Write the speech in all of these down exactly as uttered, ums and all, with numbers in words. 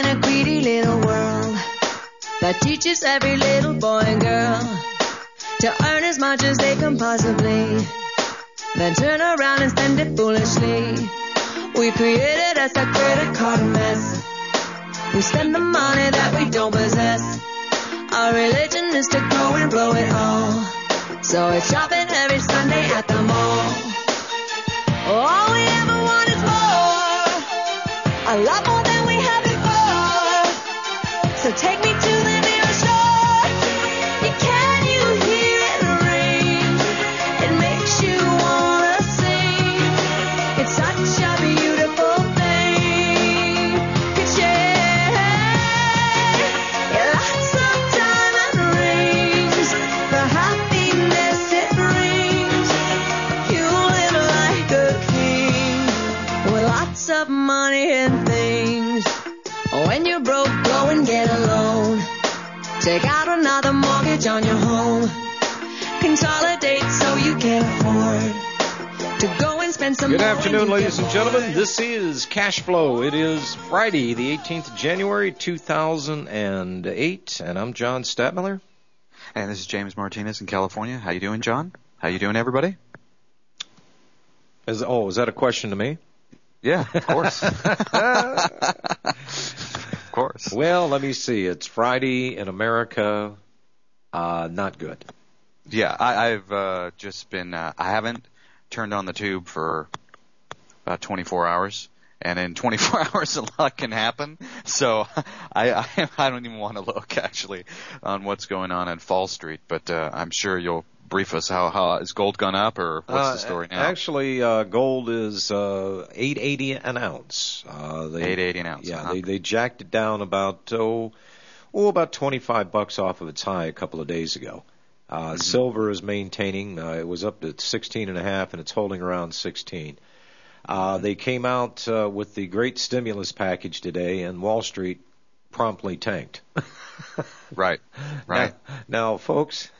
a greedy little world that teaches every little boy and girl to earn as much as they can possibly, then turn around and spend it foolishly. We created us a credit card mess. We spend the money that we don't possess. Our religion is to go and blow it all. So it's shopping every Sunday at the mall. All we ever want is more, a lot more than we had before. So take me to the nearest shore. Can you hear it ring? It makes you wanna sing. It's such a beautiful thing. Could share lots of diamond rings, the happiness it brings. You live like a king with lots of money and things. When you're broke, go and get a loan. Take out another mortgage on your home. Consolidate so you can afford to go and spend some Good more afternoon, when you ladies get and gentlemen. bored. This is Cash Flow. It is Friday, the eighteenth of January, two thousand eight, and I'm John Stadtmiller. And this is James Martinez in California. How you doing, John? How you doing, everybody? Is, oh, is that a question to me? Yeah, of course. Of course. Well, let me see. It's Friday in America. Uh, not good. Yeah, I, I've uh, just been, uh, I haven't turned on the tube for about twenty-four hours. And in twenty-four hours, a lot can happen. So I, I, I don't even want to look, actually, on what's going on at Fall Street. But uh, I'm sure you'll brief us. How, how has gold gone up, or what's Uh, the story now? Actually, uh, gold is uh, eight eighty an ounce. Uh, they, eight eighty an ounce. Yeah, uh-huh. they they jacked it down about oh, oh about twenty-five bucks off of its high a couple of days ago. Uh, Mm-hmm. Silver is maintaining. Uh, it was up to sixteen and a half, and it's holding around sixteen. Uh, they came out uh, with the great stimulus package today, and Wall Street promptly tanked. Right, right. Now, now folks,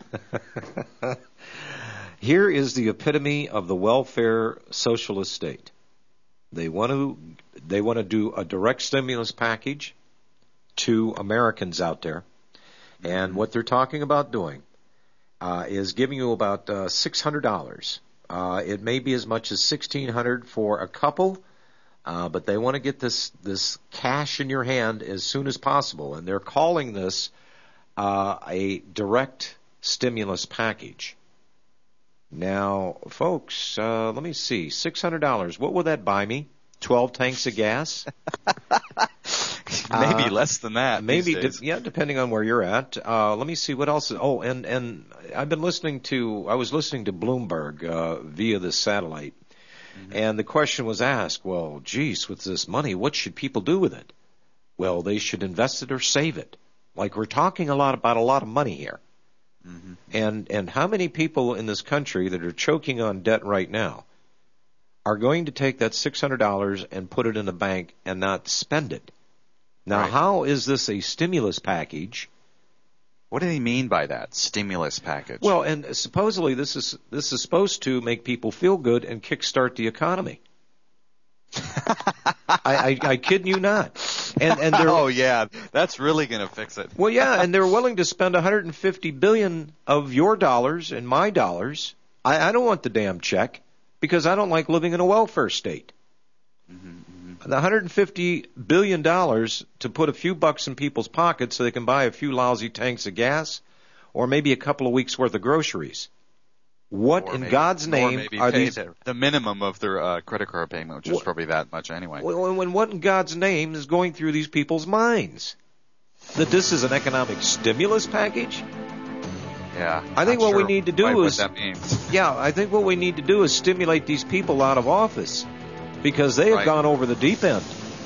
here is the epitome of the welfare socialist state. They want to they want to do a direct stimulus package to Americans out there, and what they're talking about doing uh, is giving you about uh, six hundred dollars. Uh, it may be as much as sixteen hundred dollars for a couple, uh, but they want to get this this cash in your hand as soon as possible, and they're calling this uh, a direct stimulus package. Now, folks, uh, let me see, six hundred dollars. What will that buy me? twelve tanks of gas? Maybe Uh, less than that. Maybe, these days. de- yeah, depending on where you're at. Uh, let me see what else. Is, oh, and and I've been listening to. I was listening to Bloomberg uh, via the satellite, mm-hmm. and the question was asked. Well, geez, with this money, what should people do with it? Well, they should invest it or save it. Like we're talking a lot about a lot of money here, mm-hmm. and and how many people in this country that are choking on debt right now are going to take that six hundred dollars and put it in a bank and not spend it? Now, Right. How is this a stimulus package? What do they mean by that, stimulus package? Well, and supposedly this is this is supposed to make people feel good and kickstart the economy. I, I, I kid you not. And and they're oh yeah, that's really going to fix it. well, yeah, and they're willing to spend one hundred fifty billion of your dollars and my dollars. I, I don't want the damn check because I don't like living in a welfare state. Mm-hmm. The one hundred fifty billion dollars to put a few bucks in people's pockets so they can buy a few lousy tanks of gas or maybe a couple of weeks' worth of groceries. What Or in maybe, God's or name maybe are pay these? The, the minimum of their uh, credit card payment, which is What- probably that much anyway. When, when what in God's name is going through these people's minds? That this is an economic stimulus package? Yeah. I think not what we sure need to do quite is- what that means. Yeah, I think what we need to do is stimulate these people out of office because they have Right. gone over the deep end.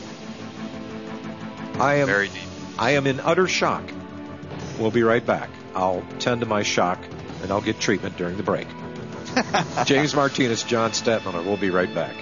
I am Very deep. I am in utter shock. We'll be right back. I'll tend to my shock, and I'll get treatment during the break. James Martinez, John Stadtmiller. We'll be right back.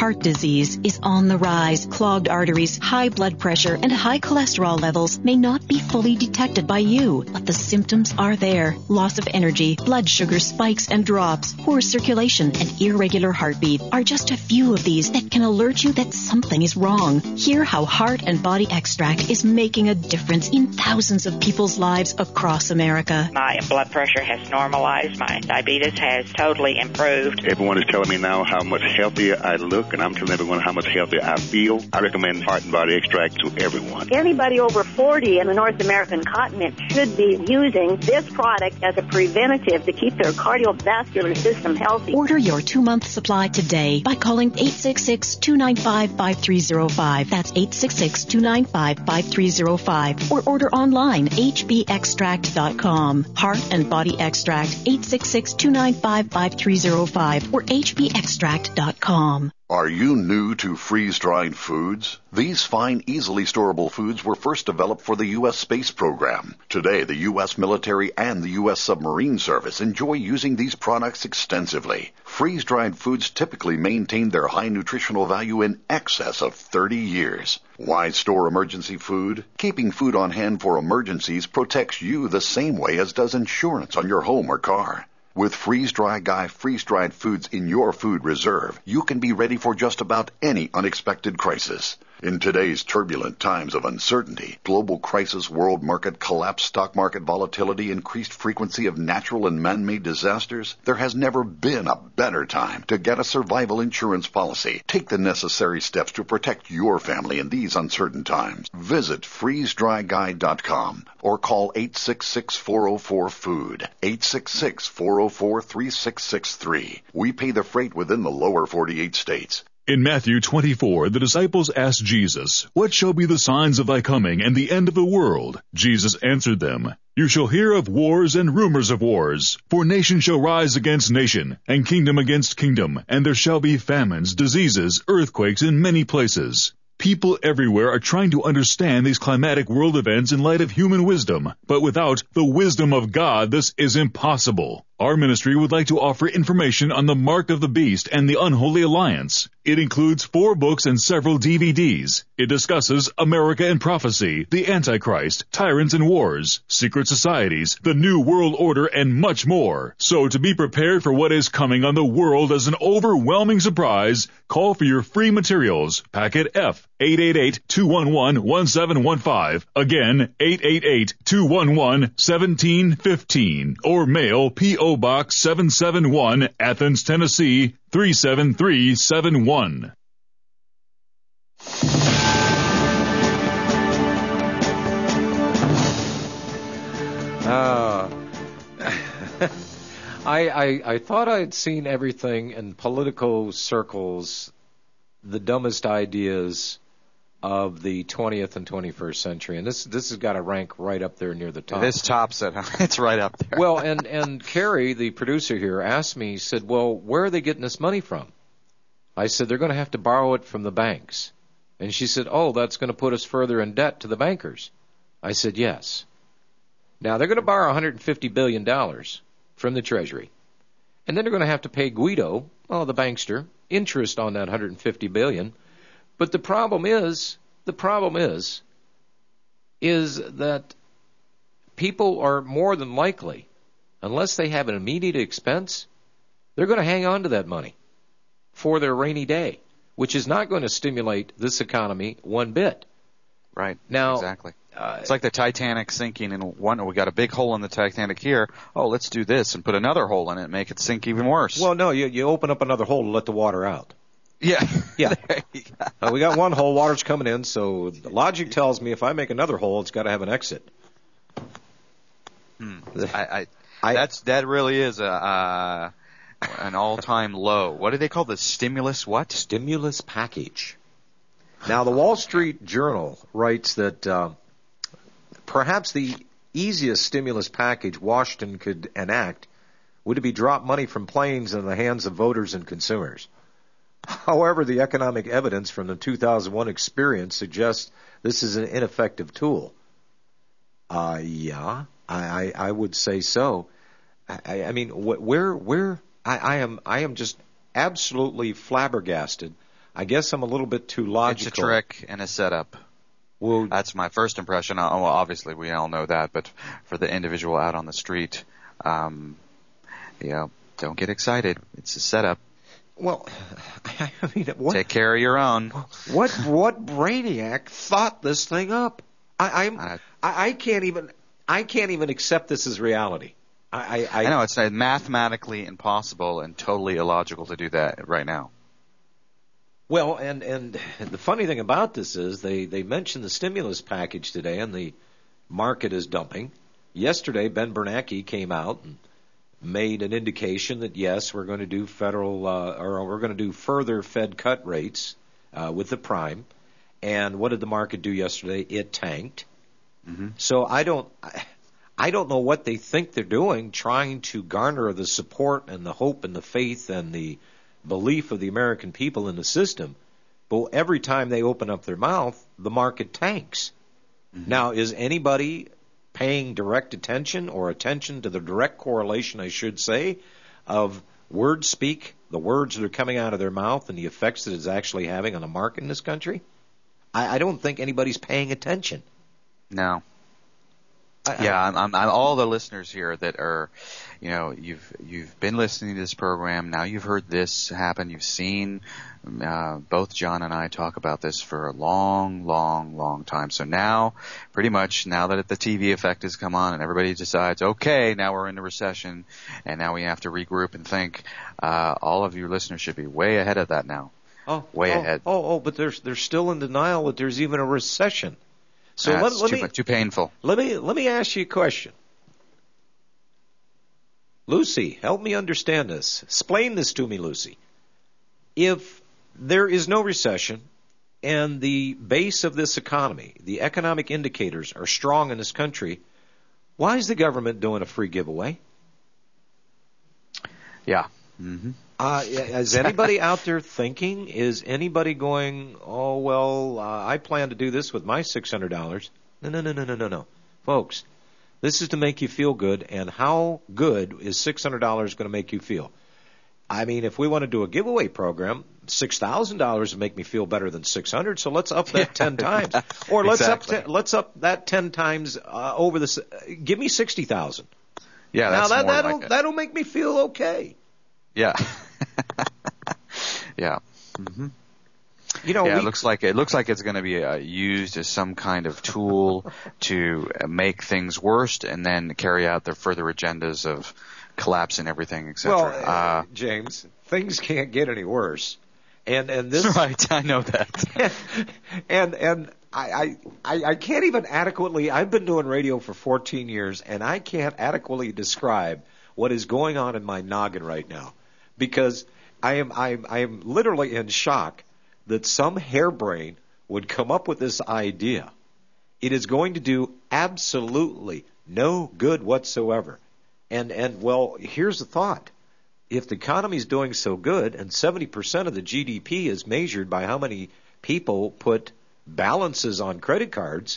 heart disease is on the rise. Clogged arteries, high blood pressure, and high cholesterol levels may not be fully detected by you, but the symptoms are there. Loss of energy, blood sugar spikes and drops, poor circulation, and irregular heartbeat are just a few of these that can alert you that something is wrong. Hear how Heart and Body Extract is making a difference in thousands of people's lives across America. My blood pressure has normalized. My diabetes has totally improved. Everyone is telling me now how much healthier I look, and I'm telling everyone how much healthier I feel. I recommend Heart and Body Extract to everyone. Anybody over forty in the North American continent should be using this product as a preventative to keep their cardiovascular system healthy. Order your two-month supply today by calling eight six six, two nine five, five three zero five. That's eight six six, two nine five, five three zero five. Or order online, h b extract dot com. Heart and Body Extract, eight six six, two nine five, five three zero five or h b extract dot com. Are you new to freeze-dried foods? These fine, easily storable foods were first developed for the U S space program. Today, the U S military and the U S submarine service enjoy using these products extensively. Freeze-dried foods typically maintain their high nutritional value in excess of thirty years. Why store emergency food? Keeping food on hand for emergencies protects you the same way as does insurance on your home or car. With Freeze Dry Guy freeze-dried foods in your food reserve, you can be ready for just about any unexpected crisis. In today's turbulent times of uncertainty, global crisis, world market collapse, stock market volatility, increased frequency of natural and man-made disasters, there has never been a better time to get a survival insurance policy. Take the necessary steps to protect your family in these uncertain times. Visit freeze dry guy dot com or call eight six six, four oh four, food, eight six six, four oh four, three six six three. We pay the freight within the lower forty-eight states. In Matthew twenty-four, the disciples asked Jesus, "What shall be the signs of thy coming and the end of the world?" Jesus answered them, "You shall hear of wars and rumors of wars. For nation shall rise against nation, and kingdom against kingdom, and there shall be famines, diseases, earthquakes in many places." People everywhere are trying to understand these climatic world events in light of human wisdom, but without the wisdom of God, this is impossible. Our ministry would like to offer information on the Mark of the Beast and the Unholy Alliance. It includes four books and several D V Ds. It discusses America and Prophecy, the Antichrist, Tyrants and Wars, Secret Societies, the New World Order, and much more. So to be prepared for what is coming on the world as an overwhelming surprise, call for your free materials. Packet F, eight eight eight, two one one, one seven one five. Again, eight eight eight, two one one, one seven one five. Or mail P O Box seven seven one, Athens, Tennessee, three seven three seven one. Uh, I, I I thought I'd seen everything in political circles, the dumbest ideas of the twentieth and twenty-first century, and this this has got to rank right up there near the top. This tops it. It's right up there. Well, and and Carrie, the producer here, asked me, said, "Well, where are they getting this money from?" I said, "They're going to have to borrow it from the banks." And she said, "Oh, that's going to put us further in debt to the bankers." I said, "Yes." Now they're going to borrow one hundred fifty billion dollars from the Treasury, and then they're going to have to pay Guido, oh, the bankster, interest on that one hundred fifty billion dollars. But the problem is, the problem is, is that people are more than likely, unless they have an immediate expense, they're going to hang on to that money for their rainy day, which is not going to stimulate this economy one bit. Right. Now, exactly. Uh, it's like the Titanic sinking in one. We got a big hole in the Titanic here. Oh, let's do this and put another hole in it and make it sink even worse. Well, no, you you open up another hole to let the water out. Yeah. Yeah. uh, we got one hole, water's coming in, so the logic tells me if I make another hole, it's got to have an exit. Hmm. I, I, I, that's that really is a uh, an all-time low. What do they call the stimulus? What stimulus package? Now, the Wall Street Journal writes that uh, perhaps the easiest stimulus package Washington could enact would be drop money from planes in the hands of voters and consumers. However, the economic evidence from the two thousand one experience suggests this is an ineffective tool. Uh, yeah, I, I, I would say so. I, I mean, wh- where, where, I, I am, I am just absolutely flabbergasted I guess I'm a little bit too logical. It's a trick and a setup. Well, that's my first impression. Uh, well, obviously we all know that, but for the individual out on the street, um, you know, don't get excited. It's a setup. Well, I mean, what, take care of your own. What what brainiac thought this thing up? I I'm, I I can't even I can't even accept this as reality. I I, I know it's mathematically impossible and totally illogical to do that right now. Well, and and the funny thing about this is they they mentioned the stimulus package today, and the market is dumping. Yesterday, Ben Bernanke came out and made an indication that yes, we're going to do federal uh, or we're going to do further Fed cut rates uh, with the prime. And what did the market do yesterday? It tanked. Mm-hmm. So I don't I, I don't know what they think they're doing, trying to garner the support and the hope and the faith and the belief of the American people in the system. But every time they open up their mouth, the market tanks. Mm-hmm. Now, is anybody paying direct attention or attention to the direct correlation, I should say, of word speak, the words that are coming out of their mouth and the effects that it's actually having on the market in this country? I, I don't think anybody's paying attention. No. I, yeah, I, I'm, I'm, I'm all the listeners here that are, you know, you've you've been listening to this program. Now you've heard this happen. You've seen uh, both John and I talk about this for a long, long, long time. So now, pretty much, now that the T V effect has come on and everybody decides, okay, now we're in a recession, and now we have to regroup and think. Uh, all of your listeners should be way ahead of that now. Oh, way oh, ahead. Oh, oh, but they're they're still in denial that there's even a recession. So That's let, let too, me too painful. Let me let me ask you a question. Lucy, help me understand this. Explain this to me, Lucy. If there is no recession and the base of this economy, the economic indicators are strong in this country, why is the government doing a free giveaway? Yeah. Mm-hmm. Uh, is anybody out there thinking, is anybody going, oh, well, uh, I plan to do this with my six hundred dollars? No, no, no, no, no, no, no. Folks, this is to make you feel good, and how good is six hundred dollars going to make you feel? I mean, if we want to do a giveaway program, six thousand dollars would make me feel better than six hundred dollars, so let's up that yeah. ten times. Or let's exactly. up t- let's up that ten times uh, over the uh, give me sixty thousand dollars. Yeah, that's now that, more that'll, like that'll make me feel okay. Yeah. yeah. Mm-hmm. You know, yeah, we, it looks like it looks like it's going to be uh, used as some kind of tool to make things worse, and then carry out their further agendas of collapsing everything, et cetera. Well, uh, uh, James, things can't get any worse, and and this right. I know that, and and I, I I can't even adequately. I've been doing radio for fourteen years, and I can't adequately describe what is going on in my noggin right now, because I am I am I am literally in shock that some harebrain would come up with this idea. It is going to do absolutely no good whatsoever. And, and well, here's the thought. If the economy is doing so good, and seventy percent of the G D P is measured by how many people put balances on credit cards,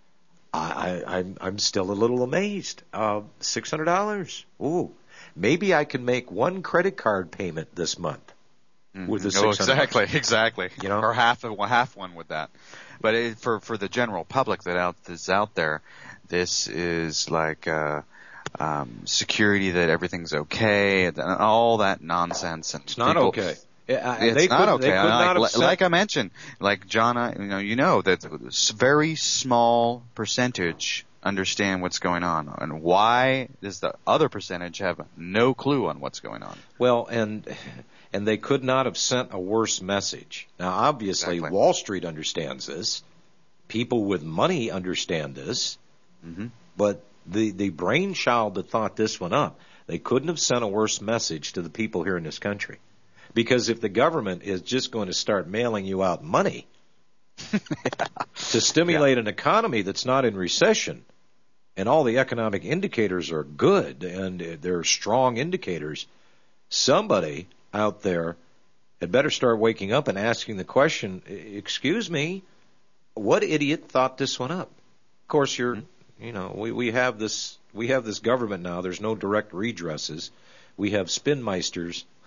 I, I, I'm, I'm still a little amazed. Uh, six hundred dollars. Ooh. Maybe I can make one credit card payment this month. With the oh, exactly, exactly. You know, or half of half one with that. But it, for for the general public that out that's out there, this is like uh, um, security that everything's okay, and all that nonsense. And it's not people, okay. It's they not could, okay. They could like, not have like I mentioned, like John, I, you know, you know that a very small percentage understand what's going on, and why does the other percentage have no clue on what's going on? Well, and and they could not have sent a worse message. Now, obviously, exactly. Wall Street understands this. People with money understand this. Mm-hmm. But the, the brainchild that thought this one up, they couldn't have sent a worse message to the people here in this country. Because if the government is just going to start mailing you out money yeah. to stimulate yeah. an economy that's not in recession, and all the economic indicators are good and they're strong indicators, somebody out there had better start waking up and asking the question, excuse me, what idiot thought this one up? Of course, you're, mm-hmm. you know, we, we have this, we have this government now. There's no direct redresses. We have spinmeisters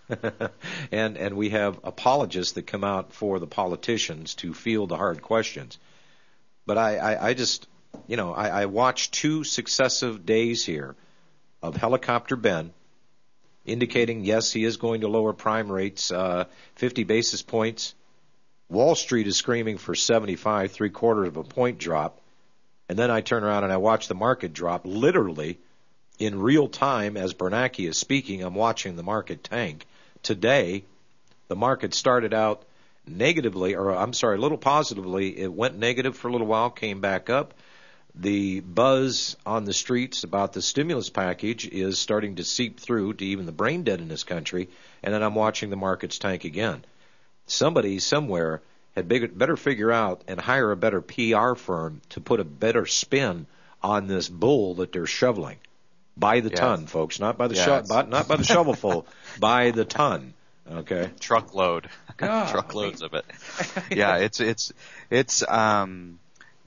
and and we have apologists that come out for the politicians to field the hard questions. But I, I, I just, you know, I, I watched two successive days here of Helicopter Ben indicating, yes, he is going to lower prime rates uh, fifty basis points. Wall Street is screaming for seventy-five, three quarters of a point drop. And then I turn around and I watch the market drop literally in real time as Bernanke is speaking. I'm watching the market tank. Today, the market started out negatively, or I'm sorry, a little positively. It went negative for a little while, came back up. The buzz on the streets about the stimulus package is starting to seep through to even the brain dead in this country. And then I'm watching the markets tank again. Somebody somewhere had big, better figure out and hire a better P R firm to put a better spin on this bull that they're shoveling. By the yes. ton, folks, not by the yes. sho- by, not by the shovelful, by the ton. Okay, truckload, God, truckloads I mean, of it. Yeah, it's it's it's um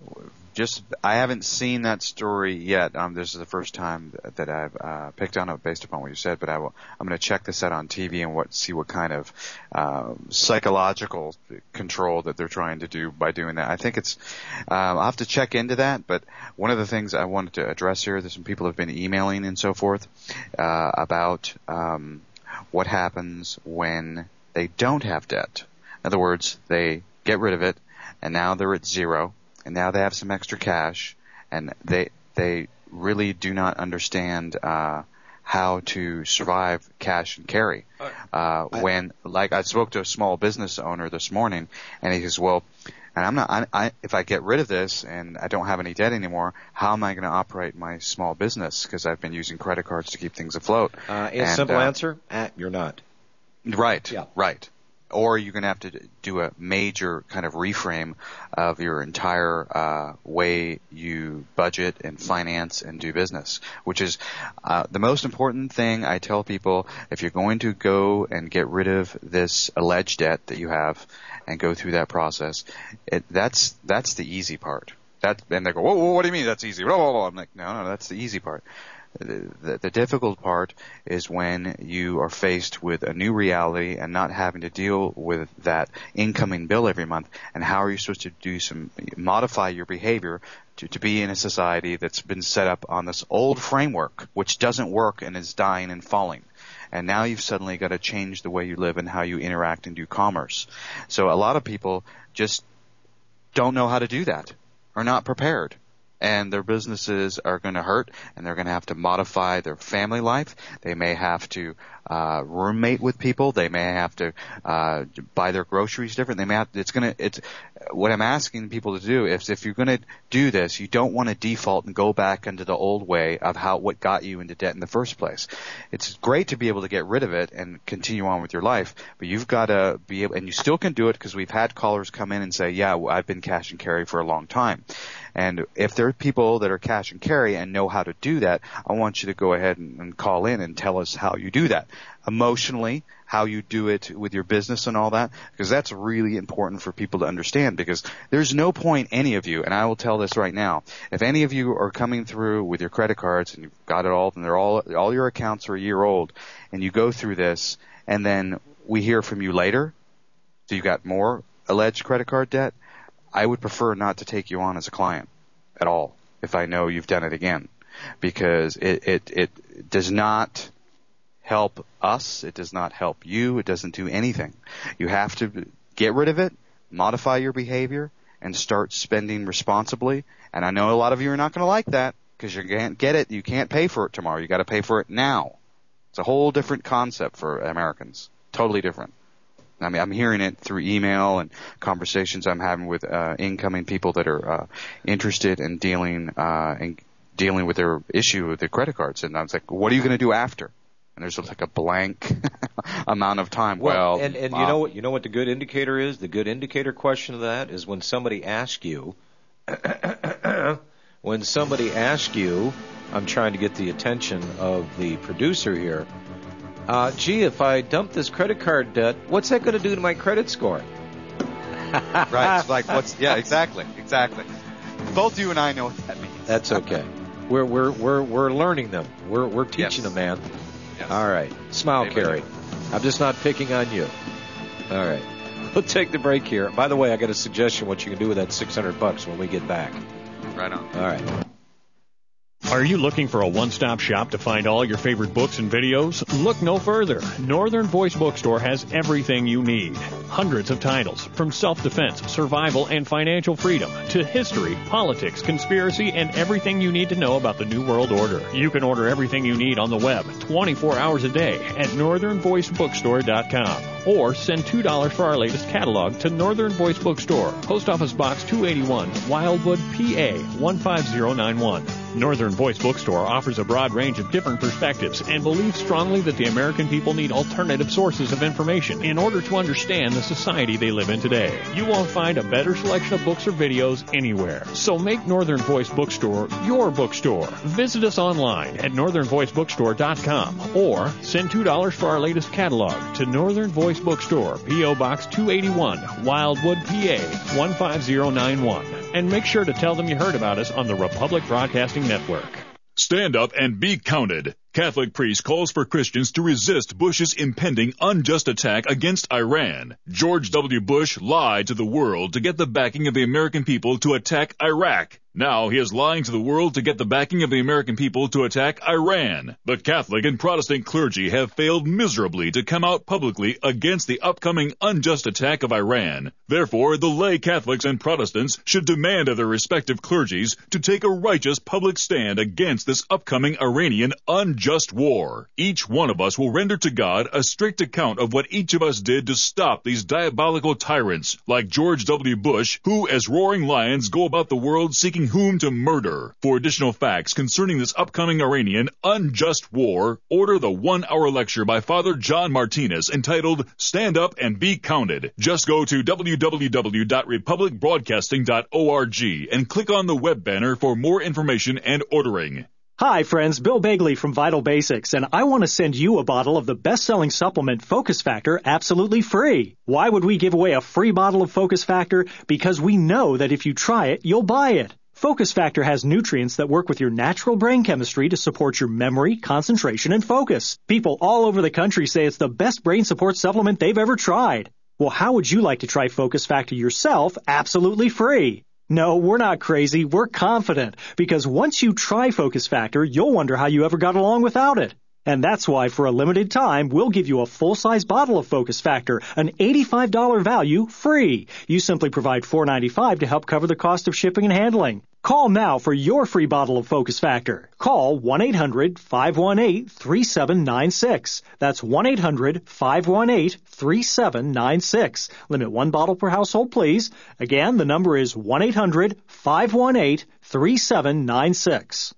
just I haven't seen that story yet. Um, this is the first time that I've uh, picked on it based upon what you said. But I will, I'm going to check this out on T V and what see what kind of uh, psychological control that they're trying to do by doing that. I think it's uh, I'll have to check into that. But one of the things I wanted to address here, there's some people have been emailing and so forth uh, about um, what happens when they don't have debt. In other words, they get rid of it and now they're at zero. And now they have some extra cash, and they they really do not understand uh, how to survive cash and carry. Uh, when, like, I spoke to a small business owner this morning, and he says, "Well, and I'm not. I, I, if I get rid of this and I don't have any debt anymore, how am I going to operate my small business? Because I've been using credit cards to keep things afloat." Uh, a simple uh, answer: ah, you're not. Right. Yeah. Right. Or you're going to have to do a major kind of reframe of your entire uh, way you budget and finance and do business, which is uh, the most important thing I tell people. If you're going to go and get rid of this alleged debt that you have and go through that process, it, that's that's the easy part. That, and they go, whoa, whoa, what do you mean that's easy? Whoa, whoa, whoa. I'm like, no, no, that's the easy part. The, the, the difficult part is when you are faced with a new reality and not having to deal with that incoming bill every month. And how are you supposed to do some modify your behavior to, to be in a society that's been set up on this old framework, which doesn't work and is dying and falling. And now you've suddenly got to change the way you live and how you interact and do commerce. So a lot of people just don't know how to do that, are not prepared. And their businesses are going to hurt, and they're going to have to modify their family life. They may have to uh roommate with people. They may have to uh buy their groceries different. They may have. It's going to. It's what I'm asking people to do is, if you're going to do this, you don't want to default and go back into the old way of how what got you into debt in the first place. It's great to be able to get rid of it and continue on with your life, but you've got to be able, and you still can do it, because we've had callers come in and say, "Yeah, I've been cash and carry for a long time." And if there are people that are cash and carry and know how to do that, I want you to go ahead and, and call in and tell us how you do that. Emotionally, how you do it with your business and all that, because that's really important for people to understand, because there's no point any of you, and I will tell this right now, if any of you are coming through with your credit cards and you've got it all, and they're all, all your accounts are a year old, and you go through this, and then we hear from you later, so you got more alleged credit card debt, I would prefer not to take you on as a client at all if I know you've done it again, because it, it, it does not help us. It does not help you. It doesn't do anything. You have to get rid of it, modify your behavior, and start spending responsibly. And I know a lot of you are not going to like that, because you can't get it. You can't pay for it tomorrow. You got to pay for it now. It's a whole different concept for Americans. Totally different. I mean, I'm hearing it through email and conversations I'm having with uh, incoming people that are uh, interested in dealing uh, in dealing with their issue with their credit cards. And I was like, what are you going to do after? And there's like a blank amount of time. Well, well and, and uh, you know what? You know what the good indicator is? The good indicator question of that is when somebody asks you, when somebody asks you, I'm trying to get the attention of the producer here. Uh, gee, if I dump this credit card debt, what's that going to do to my credit score? Right. It's like, what's, yeah, exactly. Exactly. Both you and I know what that means. That's okay. We're, we're, we're, we're learning them. We're, we're teaching yes. them, man. Yes. All right. Smile, Maybe Carrie. I'm just not picking on you. All right. We'll take the break here. By the way, I got a suggestion what you can do with that six hundred bucks when we get back. Right on. All right. Are you looking for a one-stop shop to find all your favorite books and videos? Look no further. Northern Voice Bookstore has everything you need. Hundreds of titles, from self-defense, survival, and financial freedom, to history, politics, conspiracy, and everything you need to know about the New World Order. You can order everything you need on the web, twenty-four hours a day, at northern voice bookstore dot com. Or send two dollars for our latest catalog to Northern Voice Bookstore, Post Office Box two eighty-one, Wildwood, P A one five zero nine one. Northern Voice Bookstore offers a broad range of different perspectives and believes strongly that the American people need alternative sources of information in order to understand the society they live in today. You won't find a better selection of books or videos anywhere. So make Northern Voice Bookstore your bookstore. Visit us online at northern voice bookstore dot com or send two dollars for our latest catalog to Northern Voice Bookstore, P O Box two eighty-one, Wildwood, P A one five zero nine one. And make sure to tell them you heard about us on the Republic Broadcasting Network. Stand up and be counted. Catholic priest calls for Christians to resist Bush's impending unjust attack against Iran. George W. Bush lied to the world to get the backing of the American people to attack Iraq. Now he is lying to the world to get the backing of the American people to attack Iran. The Catholic and Protestant clergy have failed miserably to come out publicly against the upcoming unjust attack of Iran. Therefore, the lay Catholics and Protestants should demand of their respective clergies to take a righteous public stand against this upcoming Iranian unjust war. Each one of us will render to God a strict account of what each of us did to stop these diabolical tyrants like George W. Bush, who as roaring lions go about the world seeking whom to murder. For additional facts concerning this upcoming Iranian unjust war, order the one-hour lecture by Father John Martinez entitled Stand Up and Be Counted. Just go to w w w dot republic broadcasting dot org and click on the web banner for more information and ordering. Hi, friends. Bill Bagley from Vital Basics, and I want to send you a bottle of the best-selling supplement Focus Factor absolutely free. Why would we give away a free bottle of Focus Factor? Because we know that if you try it, you'll buy it. Focus Factor has nutrients that work with your natural brain chemistry to support your memory, concentration, and focus. People all over the country say it's the best brain support supplement they've ever tried. Well, how would you like to try Focus Factor yourself absolutely free? No, we're not crazy. We're confident. Because once you try Focus Factor, you'll wonder how you ever got along without it. And that's why, for a limited time, we'll give you a full-size bottle of Focus Factor, an eighty-five dollars value, free. You simply provide four dollars and ninety-five cents to help cover the cost of shipping and handling. Call now for your free bottle of Focus Factor. Call one eight hundred five one eight three seven nine six. That's one eight hundred five one eight three seven nine six. Limit one bottle per household, please. Again, the number is one eight hundred five one eight three seven nine six.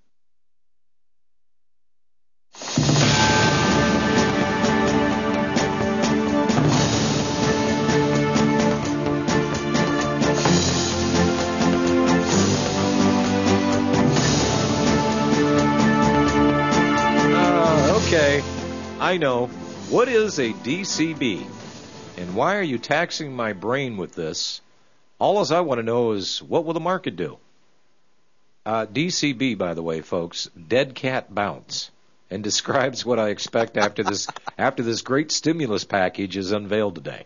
Okay, I know. What is a D C B? And why are you taxing my brain with this? All as I want to know is, what will the market do? Uh, D C B, by the way, folks, dead cat bounce, and describes what I expect after this after this great stimulus package is unveiled today.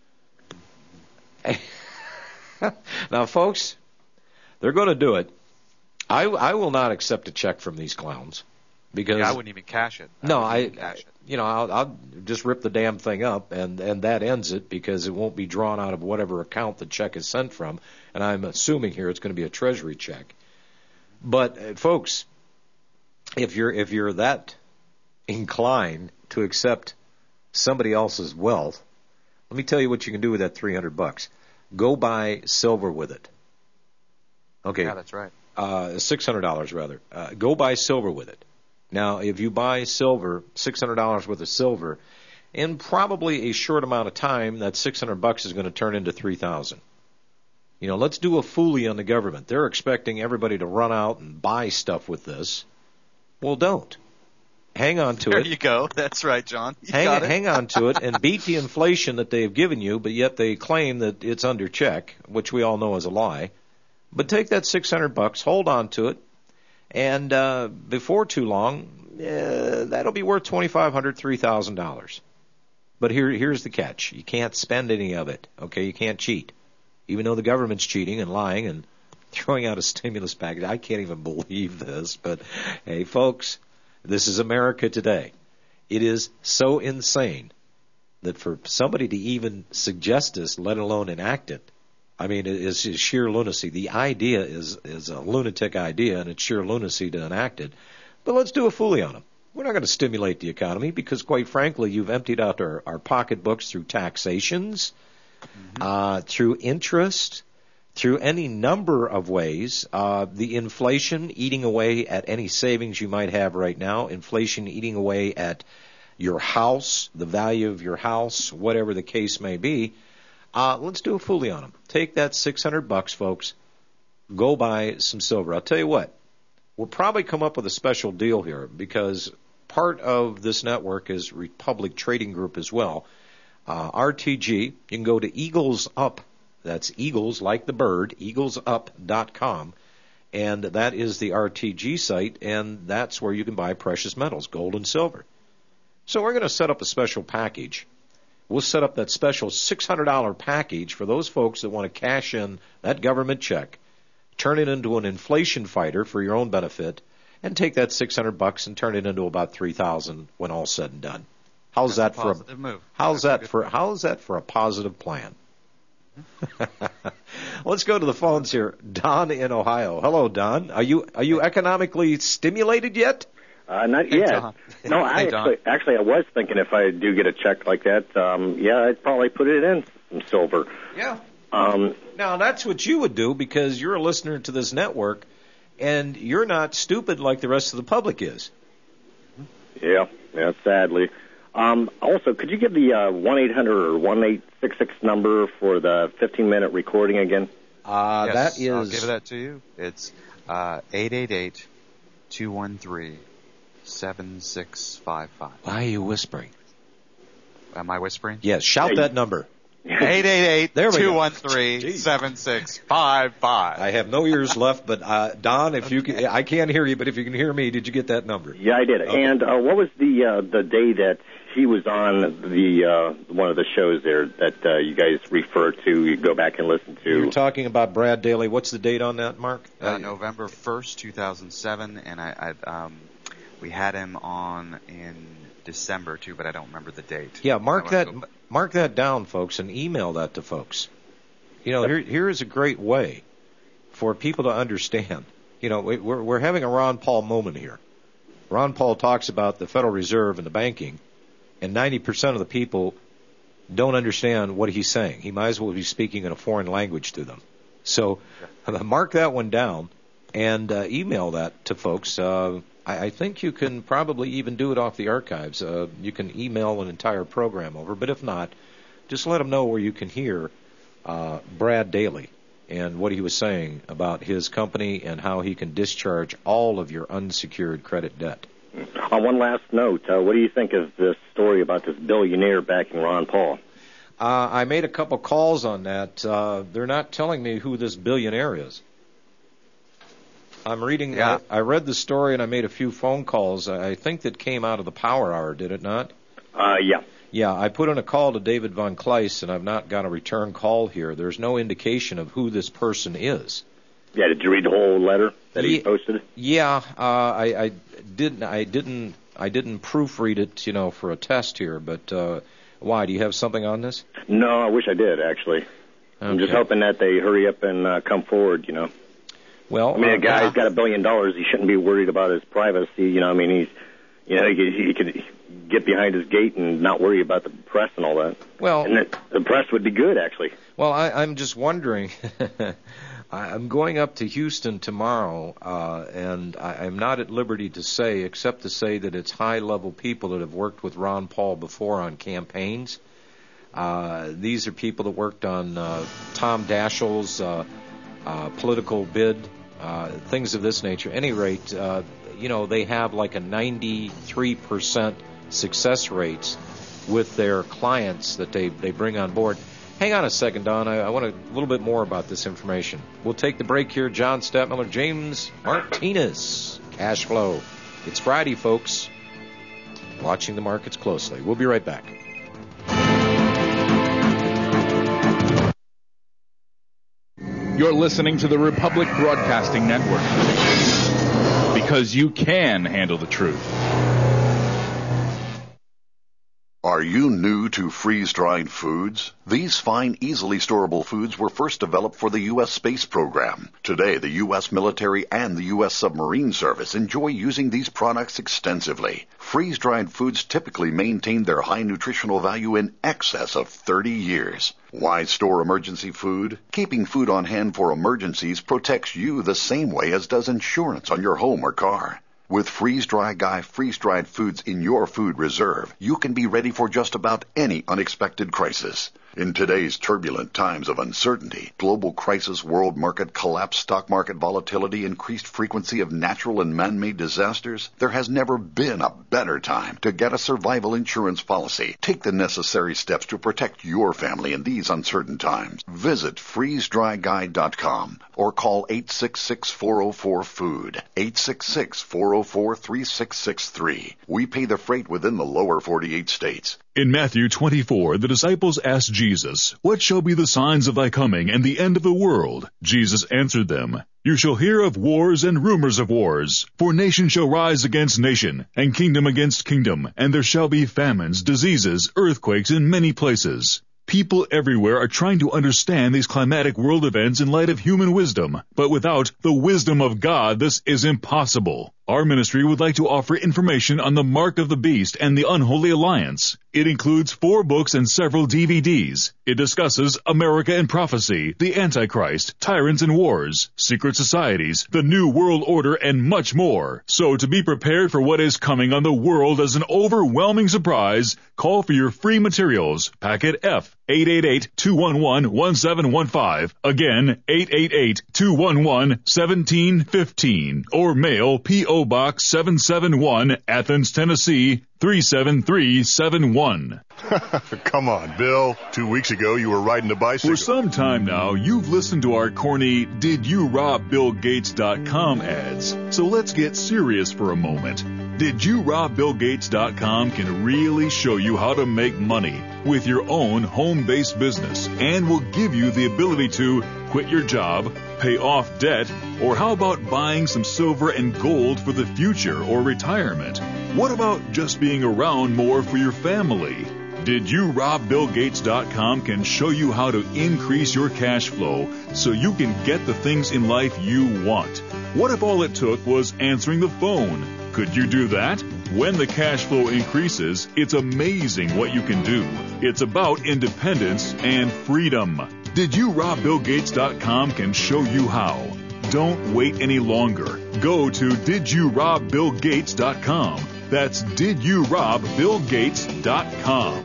Now, folks, they're going to do it. I, I will not accept a check from these clowns. Because yeah, I wouldn't even cash it. I no, I, cash it. you know, I'll, I'll just rip the damn thing up, and, and that ends it because it won't be drawn out of whatever account the check is sent from, and I'm assuming here it's going to be a Treasury check. But uh, folks, if you're if you're that inclined to accept somebody else's wealth, let me tell you what you can do with that three hundred bucks. Go buy silver with it. Okay. Yeah, that's right. Uh, six hundred dollars rather. Uh, go buy silver with it. Now, if you buy silver, six hundred dollars worth of silver, in probably a short amount of time, that six hundred bucks is going to turn into three thousand. You know, let's do a foolie on the government. They're expecting everybody to run out and buy stuff with this. Well, don't. Hang on to there it. There you go. That's right, John. You hang, got it. hang on to it and beat the inflation that they've given you, but yet they claim that it's under check, which we all know is a lie. But take that six hundred bucks, hold on to it, and uh, before too long, uh, that'll be worth twenty-five hundred dollars, three thousand dollars. But here, here's the catch. You can't spend any of it. Okay, you can't cheat. Even though the government's cheating and lying and throwing out a stimulus package. I can't even believe this, but hey, folks, this is America today. It is so insane that for somebody to even suggest this, let alone enact it, I mean, it is sheer lunacy. The idea is is a lunatic idea, and it's sheer lunacy to enact it. But let's do a foolie on them. We're not going to stimulate the economy because, quite frankly, you've emptied out our, our pocketbooks through taxations, mm-hmm. uh, through interest, through any number of ways. Uh, the inflation eating away at any savings you might have right now, inflation eating away at your house, the value of your house, whatever the case may be. Uh, let's do a foolie on them. Take that six hundred bucks, folks. Go buy some silver. I'll tell you what. We'll probably come up with a special deal here because part of this network is Republic Trading Group as well. Uh, R T G, you can go to Eagles Up. That's Eagles, like the bird, eagles up dot com. And that is the R T G site, and that's where you can buy precious metals, gold and silver. So we're going to set up a special package. We'll set up that special six hundred dollars package for those folks that want to cash in that government check, turn it into an inflation fighter for your own benefit, and take that six hundred bucks and turn it into about three thousand when all's said and done. How's That's that a for a positive move? How's That's that for how's that for a positive plan? Let's go to the phones here. Don in Ohio. Hello, Don. Are you are you economically stimulated yet? Uh, not Hey, yet. Don. No, I Hey, Don. actually, actually, I was thinking if I do get a check like that, um, yeah, I'd probably put it in some silver. Yeah. Um, Now, that's what you would do because you're a listener to this network, and you're not stupid like the rest of the public is. yeah, yeah, sadly. Um, also, could you give the uh, one eight hundred or one eight six six number for the fifteen minute recording again? Uh, yes, that is... I'll give that to you. It's uh, eight eight eight, two one three, seven six five five. Why are you whispering? Am I whispering? Yes, shout Hey. that number. eight eight There eight, we go. two one three, seven six five five. I have no ears left, but uh, Don, if you can, I can't hear you, but if you can hear me, did you get that number? Yeah, I did. Okay. And uh, what was the uh, the day that he was on the uh, one of the shows there that uh, you guys refer to? You go back and listen to. You're talking about Brad Daly. What's the date on that, Mark? Uh, November first, two thousand seven, and I, I um, we had him on in December too, but I don't remember the date. Yeah, mark I that wanna go- mark that down, folks, and email that to folks. You know, here here is a great way for people to understand. You know, we- we're we're having a Ron Paul moment here. Ron Paul talks about the Federal Reserve and the banking, and ninety percent of the people don't understand what he's saying. He might as well be speaking in a foreign language to them. So uh, mark that one down and uh, email that to folks. Uh, I, I think you can probably even do it off the archives. Uh, you can email an entire program over, but if not, just let them know where you can hear uh, Brad Daly and what he was saying about his company and how he can discharge all of your unsecured credit debt. On one last note, uh, what do you think of this story about this billionaire backing Ron Paul? Uh, I made a couple calls on that. Uh, they're not telling me who this billionaire is. I'm reading. Yeah. I, I read the story and I made a few phone calls. I think that came out of the Power Hour, did it not? Uh, yeah. Yeah, I put in a call to David Von Kleist, and I've not got a return call here. There's no indication of who this person is. Yeah, did you read the whole letter that he Ye- posted? Yeah, uh, I, I didn't. I didn't. I didn't proofread it, you know, for a test here. But uh, why? Do you have something on this? No, I wish I did, actually. I'm just Okay. hoping that they hurry up and uh, come forward, you know. Well, I mean, uh, a guy's yeah. got a billion dollars. He shouldn't be worried about his privacy, you know. I mean, he's, you know, he could, he could get behind his gate and not worry about the press and all that. Well, and the, the press would be good, actually. Well, I, I'm just wondering. I- I'm going up to Houston tomorrow, uh, and I, I'm not at liberty to say, except to say that it's high-level people that have worked with Ron Paul before on campaigns. Uh, these are people that worked on uh, Tom Daschle's uh, uh, political bid, uh, things of this nature. At any rate, uh, you know, they have like a ninety-three percent success rates with their clients that they, they bring on board. Hang on a second, Don. I, I want a little bit more about this information. We'll take the break here. John Stadtmiller, James Martinez, Cash Flow. It's Friday, folks. Watching the markets closely. We'll be right back. You're listening to the Republic Broadcasting Network. Because you can handle the truth. Are you new to freeze-dried foods? These fine, easily storable foods were first developed for the U S space program. Today, the U S military and the U S submarine service enjoy using these products extensively. Freeze-dried foods typically maintain their high nutritional value in excess of thirty years. Why store emergency food? Keeping food on hand for emergencies protects you the same way as does insurance on your home or car. With Freeze Dry Guy freeze-dried foods in your food reserve, you can be ready for just about any unexpected crisis. In today's turbulent times of uncertainty, global crisis, world market collapse, stock market volatility, increased frequency of natural and man-made disasters, there has never been a better time to get a survival insurance policy. Take the necessary steps to protect your family in these uncertain times. Visit freeze dry guy dot com or call eight six six, four oh four, food, eight six six, four oh four, three six six three. We pay the freight within the lower forty-eight states. In Matthew twenty-four, the disciples asked Jesus, "What shall be the signs of thy coming and the end of the world?" Jesus answered them, "You shall hear of wars and rumors of wars. For nation shall rise against nation, and kingdom against kingdom, and there shall be famines, diseases, earthquakes in many places." People everywhere are trying to understand these climatic world events in light of human wisdom, but without the wisdom of God, this is impossible. Our ministry would like to offer information on the Mark of the Beast and the Unholy Alliance. It includes four books and several D V Ds. It discusses America and prophecy, the Antichrist, tyrants and wars, secret societies, the New World Order, and much more. So to be prepared for what is coming on the world as an overwhelming surprise, call for your free materials. Packet F, eight eight eight, two one one, one seven one five. Again, eight eight eight, two one one, one seven one five. Or mail P O Box seven seven one, Athens, Tennessee, three seven three seven one. Come on, Bill. Two weeks ago, you were riding a bicycle. For some time now, you've listened to our corny Did You Rob Bill Gates dot com ads. So let's get serious for a moment. Did You Rob Bill Gates dot com can really show you how to make money with your own home-based business and will give you the ability to quit your job, pay off debt, or how about buying some silver and gold for the future or retirement? What about just being around more for your family? Did You Rob Bill Gates dot com can show you how to increase your cash flow so you can get the things in life you want. What if all it took was answering the phone? Could you do that? When the cash flow increases, it's amazing what you can do. It's about independence and freedom. Did You Rob Bill Gates dot com can show you how. Don't wait any longer. Go to Did You Rob Bill Gates dot com. That's Did You Rob Bill Gates dot com.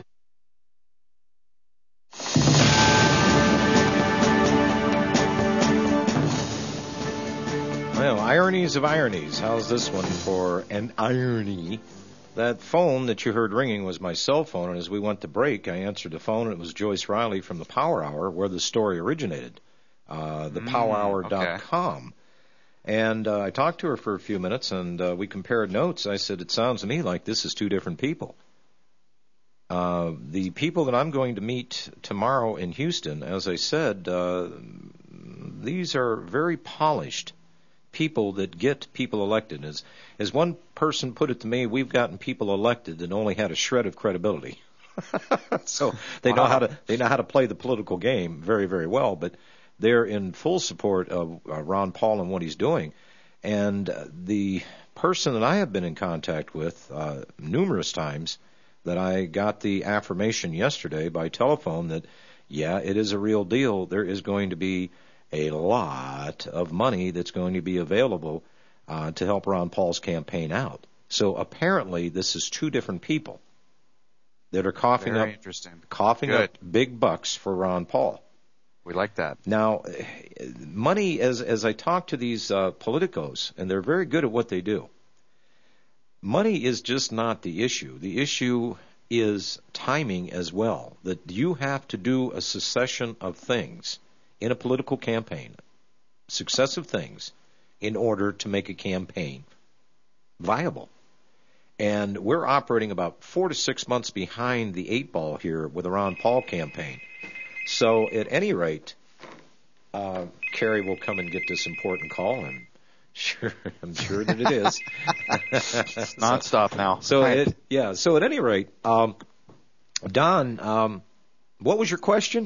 Well, ironies of ironies. How's this one for an irony? That phone that you heard ringing was my cell phone, and as we went to break, I answered the phone, and it was Joyce Riley from the Power Hour, where the story originated, uh, the power hour dot com. Okay. And uh, I talked to her for a few minutes, and uh, we compared notes. I said, it sounds to me like this is two different people. Uh, the people that I'm going to meet tomorrow in Houston, as I said, uh, these are very polished people that get people elected. As, as one person put it to me, we've gotten people elected that only had a shred of credibility. So they know how to they know how to play the political game very, very well, but they're in full support of uh, Ron Paul and what he's doing. And uh, the person that I have been in contact with uh, numerous times, that I got the affirmation yesterday by telephone that, yeah, it is a real deal. There is going to be a lot of money that's going to be available uh, to help Ron Paul's campaign out. So apparently this is two different people that are coughing Very up, interesting. coughing Good. up big bucks for Ron Paul. We like that. Now, money, as as I talk to these uh, politicos, and they're very good at what they do, money is just not the issue. The issue is timing as well, that you have to do a succession of things in a political campaign, successive things, in order to make a campaign viable. And we're operating about four to six months behind the eight ball here with the Ron Paul campaign. So at any rate, uh, Carrie will come and get this important call, and sure, I'm sure that it is. Nonstop now. So Right. it, yeah. So at any rate, um, Don, um, what was your question?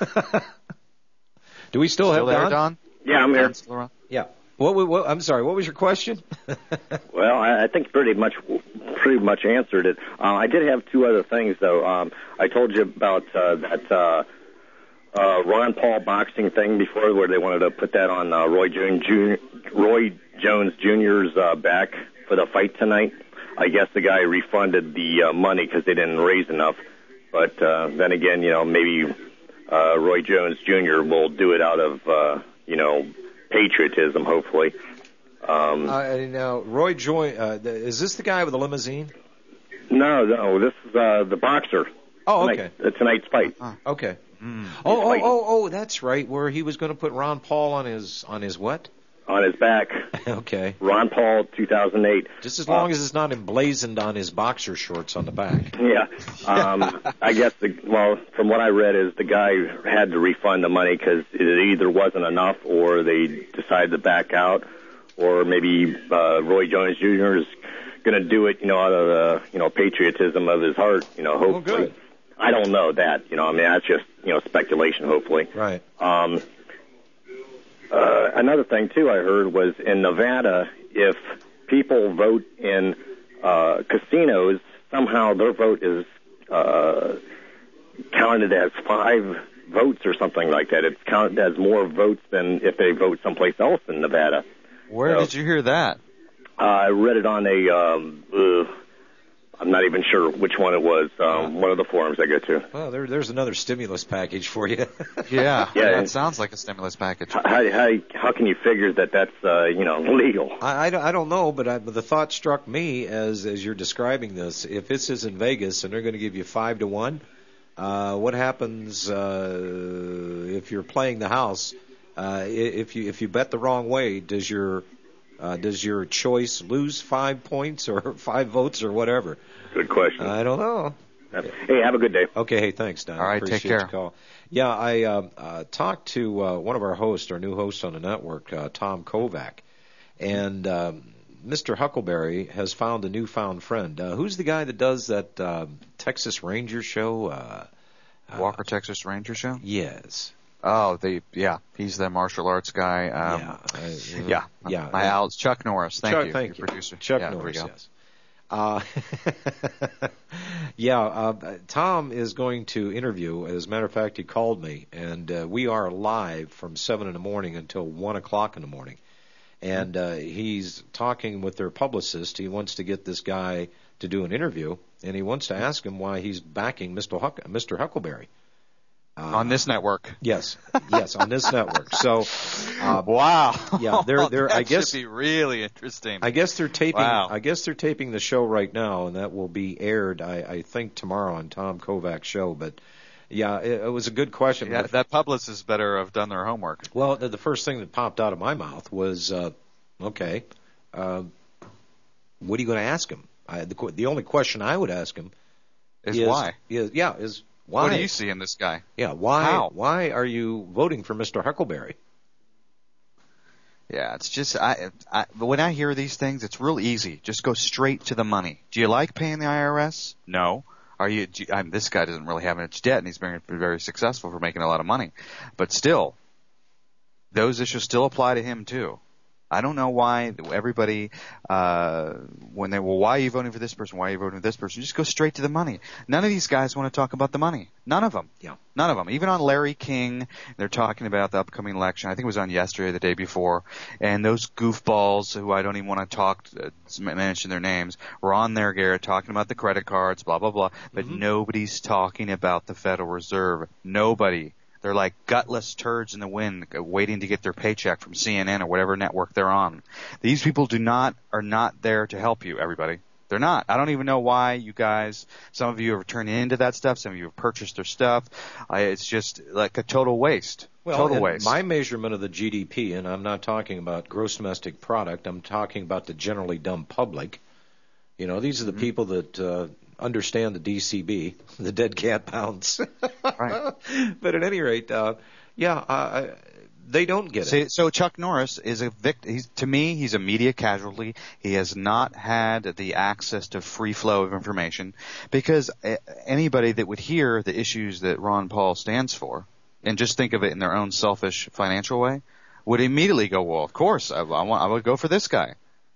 Do we still, Still have there, Don? Don? Yeah, I'm here. Yeah. What, what, what? I'm sorry. What was your question? Well, I, I think pretty much pretty much answered it. Uh, I did have two other things, though. Um, I told you about uh, that uh, uh, Ron Paul boxing thing before, where they wanted to put that on uh, Roy Jones Junior Roy Jones Junior's uh, back for the fight tonight. I guess the guy refunded the uh, money because they didn't raise enough. But uh, then again, you know, maybe uh, Roy Jones Junior will do it out of, uh, you know, patriotism, hopefully. Um, uh, now, Roy Joy, uh, the, is this the guy with the limousine? no, no, this is uh, the boxer. Oh, Tonight- okay. uh, tonight's fight. Okay. Oh, oh, oh, oh, that's right. Where he was going to put Ron Paul on his on his what? On his back. Okay. Ron Paul, two thousand eight. Just as long as it's not emblazoned on his boxer shorts on the back. Yeah. Um, I guess, the, well, from what I read is the guy had to refund the money because it either wasn't enough or they decided to back out, or maybe uh, Roy Jones Junior is going to do it, you know, out of the, you know, patriotism of his heart, you know, hopefully. Well, good. I don't know that, you know, I mean, that's just, you know, speculation, hopefully. Right. Um, uh, another thing, too, I heard was in Nevada, if people vote in uh, casinos, somehow their vote is uh, counted as five votes or something like that. It's counted as more votes than if they vote someplace else in Nevada. Where So- did you hear that? Uh, I read it on a, um, uh, I'm not even sure which one it was, um, one of the forums I go to. Well, there, there's another stimulus package for you. Yeah, Yeah, that and- sounds like a stimulus package. How, how, how can you figure that that's, uh, you know, legal? I, I, don't- I don't know, but, I, but the thought struck me as as you're describing this. If this is in Vegas and they're going to give you five to one, uh, what happens uh, if you're playing the house? Uh, i- if you if you bet the wrong way, does your uh, does your choice lose five points or five votes or whatever? Good question. I don't know. Hey, have a good day. Okay, hey, thanks, Don. All right, Appreciate take care. your call. Yeah, I uh, uh, talked to uh, one of our hosts, our new host on the network, uh, Tom Kovac, and um, Mister Huckleberry has found a newfound friend. Uh, who's the guy that does that uh, Texas Ranger show? Uh, Walker Texas Ranger show? Yes. Oh, the yeah, he's the martial arts guy. Um, Yeah, I- yeah, yeah. My Al, Chuck Norris. Thank Chuck, you, thank your you. producer. Chuck yeah, there we Norris, go. yes. Uh, yeah, uh, Tom is going to interview. As a matter of fact, he called me, and uh, we are live from seven in the morning until one o'clock in the morning. And uh, he's talking with their publicist. He wants to get this guy to do an interview, and he wants to ask him why he's backing Mister Huck- Mister Huckleberry. Uh, On this network. Yes, yes, on this network. So, uh, wow. yeah, they're they're. that I guess should be really interesting. I guess they're taping. Wow. I guess they're taping the show right now, and that will be aired, I, I think, tomorrow on Tom Kovac's show. But yeah, it, it was a good question. Yeah, But- that publicist better have done their homework. well, the, the first thing that popped out of my mouth was, uh, okay, uh, what are you going to ask him? I, the qu- the only question I would ask him Is is why? Is, yeah, is why? What do you see in this guy? Yeah, why? How? Why are you voting for Mister Huckleberry? Yeah, it's just I, I when I hear these things, it's real easy. Just go straight to the money. Do you like paying the I R S? No. Are you? Do you I mean, this guy doesn't really have much debt, and he's been very successful for making a lot of money. But still, those issues still apply to him too. I don't know why everybody, uh, when they, well, why are you voting for this person? Why are you voting for this person? Just go straight to the money. None of these guys want to talk about the money. None of them. Yeah. None of them. Even on Larry King, they're talking about the upcoming election. I think it was on yesterday, or the day before. And those goofballs, who I don't even want to talk, uh, mention their names, were on there, Garrett, talking about the credit cards, blah, blah, blah. But Mm-hmm. nobody's talking about the Federal Reserve. Nobody. They're like gutless turds in the wind waiting to get their paycheck from C N N or whatever network they're on. These people do not, are not there to help you, everybody. They're not. I don't even know why you guys, some of you have turned into that stuff, some of you have purchased their stuff. I, it's just like a total waste. Well, total and waste. my measurement of the G D P, and I'm not talking about gross domestic product, I'm talking about the generally dumb public. You know, these are the Mm-hmm. people that uh, understand the D C B, the dead cat bounce. Right. But at any rate, uh, yeah, uh, They don't get See, it. So Chuck Norris is a victim. He's, to me, he's a media casualty. He has not had the access to free flow of information because anybody that would hear the issues that Ron Paul stands for and just think of it in their own selfish financial way would immediately go, well, of course, I, I, want, I would go for this guy.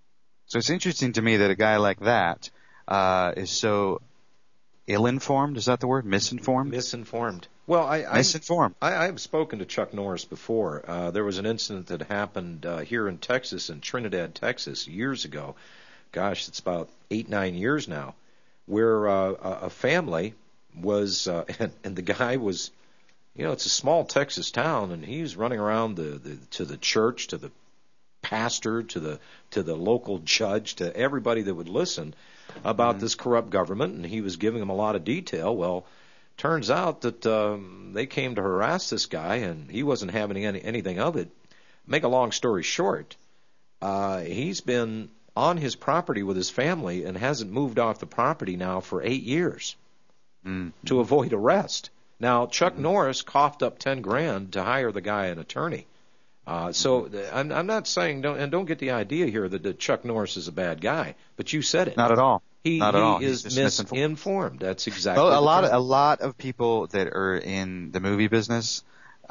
So it's interesting to me that a guy like that uh, is so ill-informed. Is that the word? Misinformed? Misinformed. Well, I, I, Misinformed. I, I've spoken to Chuck Norris before. Uh, there was an incident that happened uh, here in Texas, in Trinidad, Texas, years ago. Gosh, it's about eight, nine years now, where uh, a family was, uh, and, and the guy was, you know, it's a small Texas town, and he's running around the, the to the church, to the pastor, to the to the local judge, to everybody that would listen about mm-hmm. this corrupt government, and he was giving them a lot of detail. Well, turns out that um, they came to harass this guy, and he wasn't having any, anything of it. Make a long story short, uh, he's been on his property with his family and hasn't moved off the property now for eight years mm-hmm. to avoid arrest. Now, Chuck mm-hmm. Norris coughed up ten grand to hire the guy an attorney. Uh, so I'm, I'm not saying, don't, and don't get the idea here that, that Chuck Norris is a bad guy, but you said it. Not at all. He, Not at he all. is He's misinformed. misinformed. That's exactly. Well, a lot, term. a lot of people that are in the movie business,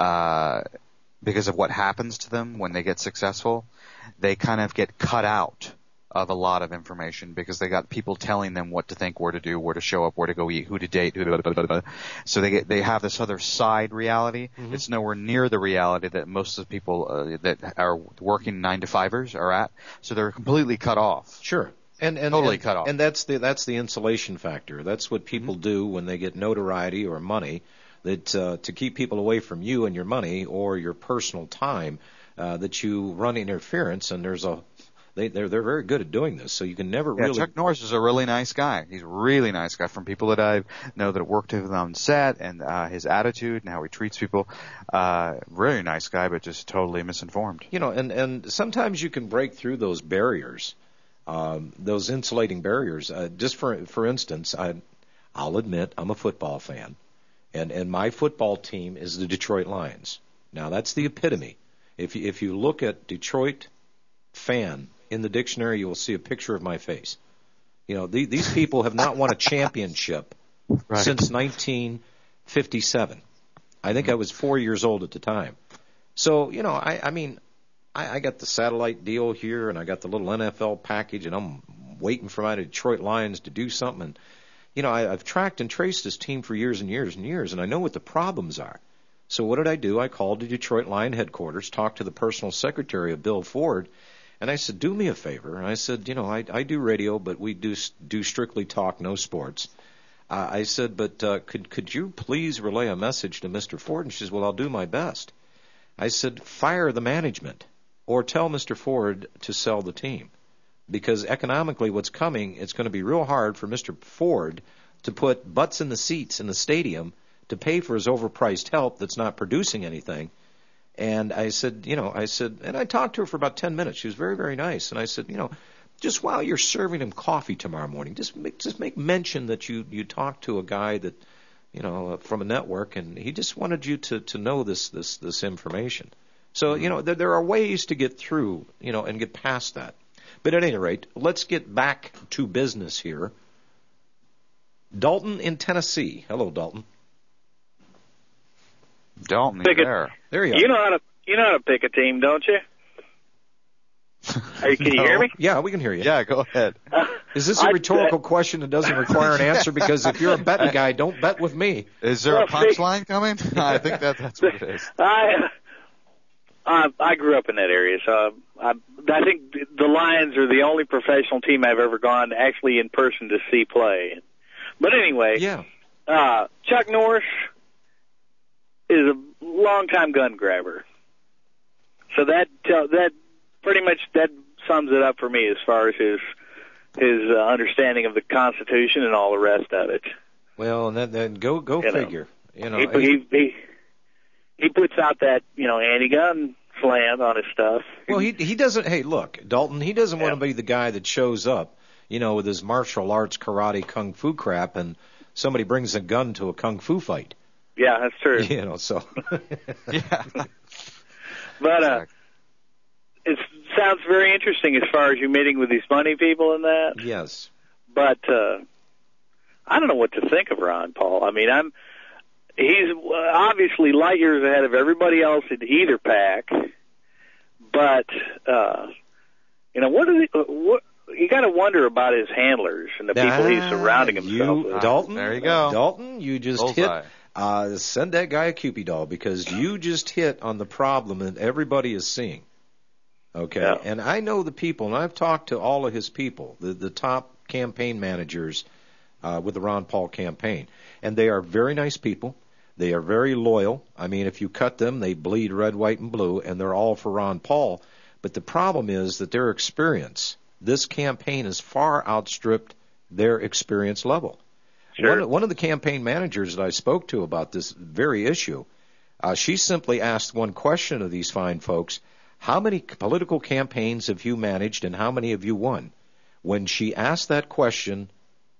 uh, because of what happens to them when they get successful, they kind of get cut out of a lot of information because they got people telling them what to think, where to do, where to show up, where to go eat, who to date, blah, blah, blah, blah. So they get, they have this other side reality. Mm-hmm. It's nowhere near the reality that most of the people uh, that are working nine to fivers are at. So they're completely cut off. Sure. And, and, totally and, cut off. And that's the that's the insulation factor. That's what people mm-hmm. do when they get notoriety or money, that uh, to keep people away from you and your money or your personal time, uh, that you run interference. And there's a they they're they're very good at doing this. So you can never yeah, really. Chuck Norris is a really nice guy. He's a really nice guy. From people that I know that worked with him on set, and uh, his attitude and how he treats people, uh, really nice guy, but just totally misinformed. You know, and and sometimes you can break through those barriers. Um, those insulating barriers. Uh, just for for instance, I, I'll admit I'm a football fan, and and my football team is the Detroit Lions. Now that's the epitome. If you, if you look at Detroit fan in the dictionary, you will see a picture of my face. You know, the, these people have not won a championship right. since nineteen fifty-seven. I think I was four years old at the time. So you know, I, I mean. I, I got the satellite deal here, and I got the little N F L package, and I'm waiting for my Detroit Lions to do something. And, you know, I, I've tracked and traced this team for years and years and years, and I know what the problems are. So what did I do? I called the Detroit Lion headquarters, talked to the personal secretary of Bill Ford, and I said, do me a favor. And I said, you know, I, I do radio, but we do do strictly talk, no sports. Uh, I said, but uh, could could you please relay a message to Mister Ford? And she says, well, I'll do my best. I said, fire the management. Or tell Mister Ford to sell the team. Because economically what's coming, it's going to be real hard for Mister Ford to put butts in the seats in the stadium to pay for his overpriced help that's not producing anything. And I said, you know, I said, and I talked to her for about ten minutes. She was very, very nice. And I said, you know, just while you're serving him coffee tomorrow morning, just make, just make mention that you, you talked to a guy that, you know, from a network, and he just wanted you to, to know this, this, this information. So, you know, there, there are ways to get through, you know, and get past that. But at any rate, let's get back to business here. Dalton in Tennessee. Hello, Dalton. Dalton, pick there. A, there you are. You know how to you know how to pick a team, don't you? Are you can no. you hear me? Yeah, we can hear you. Yeah, go ahead. Uh, Is this a I, rhetorical uh, question that doesn't require an answer? Because if you're a betting guy, don't bet with me. Is there well, a punchline coming? I think that that's what it is. I I, I grew up in that area, so I, I think the Lions are the only professional team I've ever gone actually in person to see play. But anyway, yeah. uh, Chuck Norris is a longtime gun grabber. So that uh, that pretty much that sums it up for me as far as his his uh, understanding of the Constitution and all the rest of it. Well, and then, then go go you figure. Know, you know, he, he, he he puts out that you know anti-gun slant on his stuff. Well, he he doesn't. Hey, look, Dalton. He doesn't yeah. want to be the guy that shows up, you know, with his martial arts, karate, kung fu crap, and somebody brings a gun to a kung fu fight. Yeah, that's true. You know, so yeah. But uh, it sounds very interesting as far as you meeting with these money people and that. Yes. But uh, I don't know what to think of Ron Paul. I mean, I'm he's obviously light years ahead of everybody else in either pack. But uh, you know, what are the, what? You got to wonder about his handlers and the people he's surrounding himself you, with. Dalton, there you go. Dalton, you just Bullseye. hit. Uh, send that guy a Cupid doll because you just hit on the problem that everybody is seeing. Okay, Yeah. and I know the people, and I've talked to all of his people, the, the top campaign managers uh, with the Ron Paul campaign, and they are very nice people. They are very loyal. I mean, if you cut them, they bleed red, white, and blue, and they're all for Ron Paul. But the problem is that their experience, this campaign has far outstripped their experience level. Sure. One, one of the campaign managers that I spoke to about this very issue, uh, she simply asked one question of these fine folks: how many political campaigns have you managed and how many have you won? When she asked that question,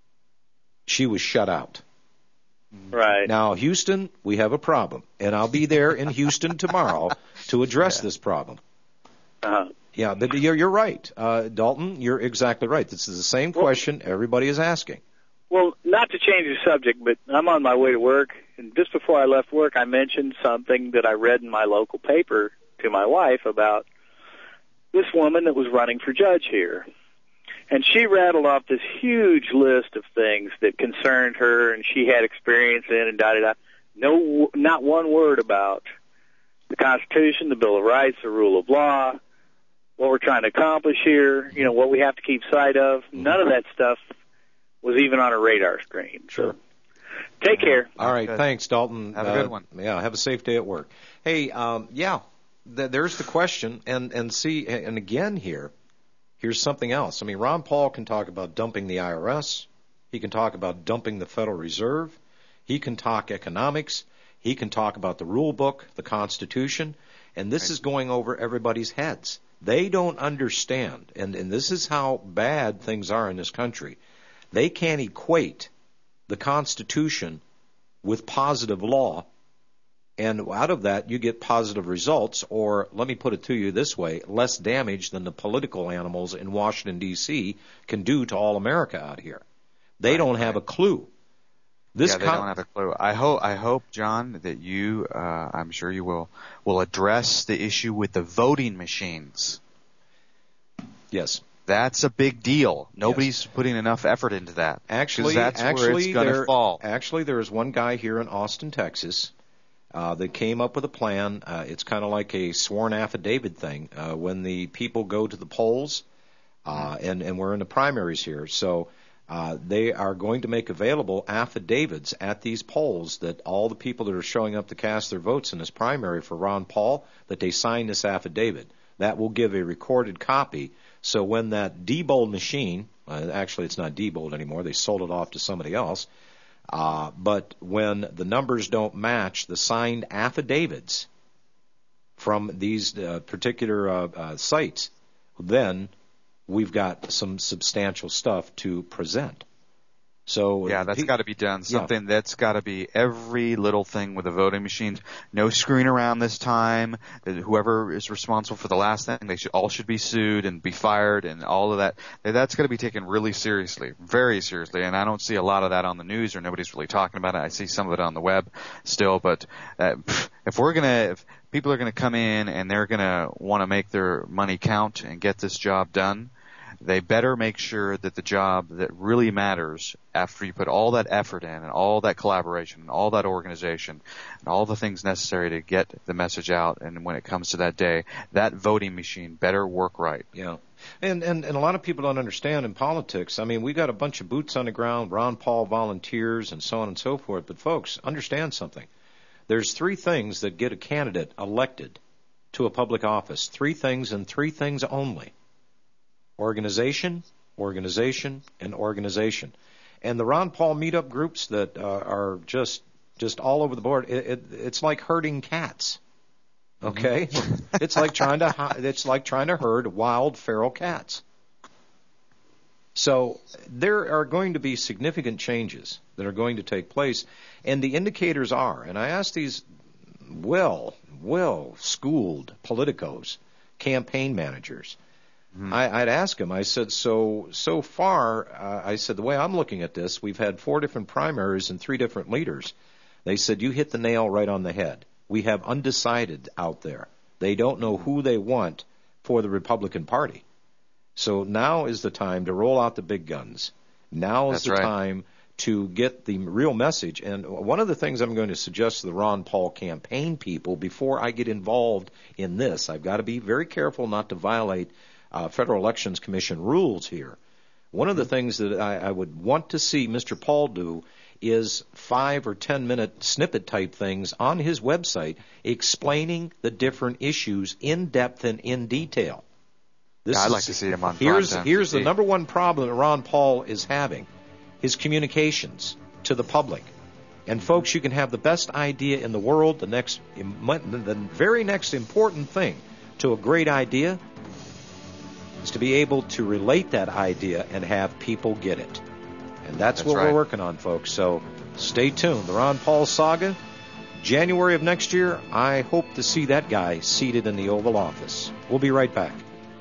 she was shut out. Right. Now, Houston, we have a problem, and I'll be there in Houston tomorrow to address yeah. this problem. Uh-huh. Yeah, but you're, you're right. Uh, Dalton, you're exactly right. This is the same question everybody is asking. Well, not to change the subject, but I'm on my way to work, and just before I left work, I mentioned something that I read in my local paper to my wife about this woman that was running for judge here. And she rattled off this huge list of things that concerned her and she had experience in and da-da-da. No, not one word about the Constitution, the Bill of Rights, the rule of law, what we're trying to accomplish here, you know, what we have to keep sight of. None of that stuff was even on her radar screen. Sure. Take care. All right. Good. Thanks, Dalton. Have a uh, good one. Yeah, have a safe day at work. Hey, um, yeah, th- there's the question. And, and see, and again here, here's something else. I mean, Ron Paul can talk about dumping the I R S. He can talk about dumping the Federal Reserve. He can talk economics. He can talk about the rule book, the Constitution. And this right. is going over everybody's heads. They don't understand, and, and this is how bad things are in this country. They can't equate the Constitution with positive law, and out of that you get positive results, or let me put it to you this way, less damage than the political animals in Washington, D C can do to all America out here. They right, don't have right. a clue. This yeah, they con- don't have a clue. I hope, I hope, John, that you, uh, I'm sure you will, will address the issue with the voting machines. Yes. That's a big deal. Nobody's yes. putting enough effort into that. Actually, that's actually, where it's going to fall. Actually, there is one guy here in Austin, Texas, uh, that came up with a plan. Uh, it's kind of like a sworn affidavit thing. Uh, when the people go to the polls, uh, and, and we're in the primaries here, so uh, they are going to make available affidavits at these polls that all the people that are showing up to cast their votes in this primary for Ron Paul, that they sign this affidavit. That will give a recorded copy. So when that Diebold machine, uh, actually it's not Diebold anymore, they sold it off to somebody else, uh, but when the numbers don't match the signed affidavits from these uh, particular uh, uh, sites, then we've got some substantial stuff to present. So yeah, that's pe- got to be done. Something yeah. that's got to be every little thing with the voting machines. No screwing around this time. Whoever is responsible for the last thing, they should all should be sued and be fired, and all of that. That's got to be taken really seriously, very seriously. And I don't see a lot of that on the news, or nobody's really talking about it. I see some of it on the web still, but uh, if we're gonna, if people are gonna come in and they're gonna want to make their money count and get this job done, they better make sure that the job that really matters, after you put all that effort in and all that collaboration and all that organization and all the things necessary to get the message out, and when it comes to that day, that voting machine better work right. Yeah. And, and, and a lot of people don't understand in politics. I mean, we got a bunch of boots on the ground, Ron Paul volunteers and so on and so forth. But folks, understand something. There's three things that get a candidate elected to a public office. Three things and three things only. Organization, organization, and organization. And the Ron Paul meetup groups that uh, are just just all over the board, it, it, it's like herding cats. Okay? Mm-hmm. It's like trying to it's like trying to herd wild feral cats. So there are going to be significant changes that are going to take place, and the indicators are, and I asked these well, well-schooled politicos, campaign managers. Mm-hmm. I, I'd ask them, I said, so so far, uh, I said, the way I'm looking at this, we've had four different primaries and three different leaders. They said, you hit the nail right on the head. We have undecided out there. They don't know who they want for the Republican Party. So now is the time to roll out the big guns. Now is That's the right. time to get the real message. And one of the things I'm going to suggest to the Ron Paul campaign people before I get involved in this, I've got to be very careful not to violate uh, Federal Elections Commission rules here. One of the things that I, I would want to see Mister Paul do is five or ten minute snippet type things on his website explaining the different issues in depth and in detail. This yeah, I'd is, like to see him on Here's, primetime here's T V. the number one problem that Ron Paul is having, his communications to the public. And folks, you can have the best idea in the world. The next, the very next important thing to a great idea is to be able to relate that idea and have people get it. And that's, That's what right. we're working on, folks. So stay tuned. The Ron Paul saga, January of next year, I hope to see that guy seated in the Oval Office. We'll be right back.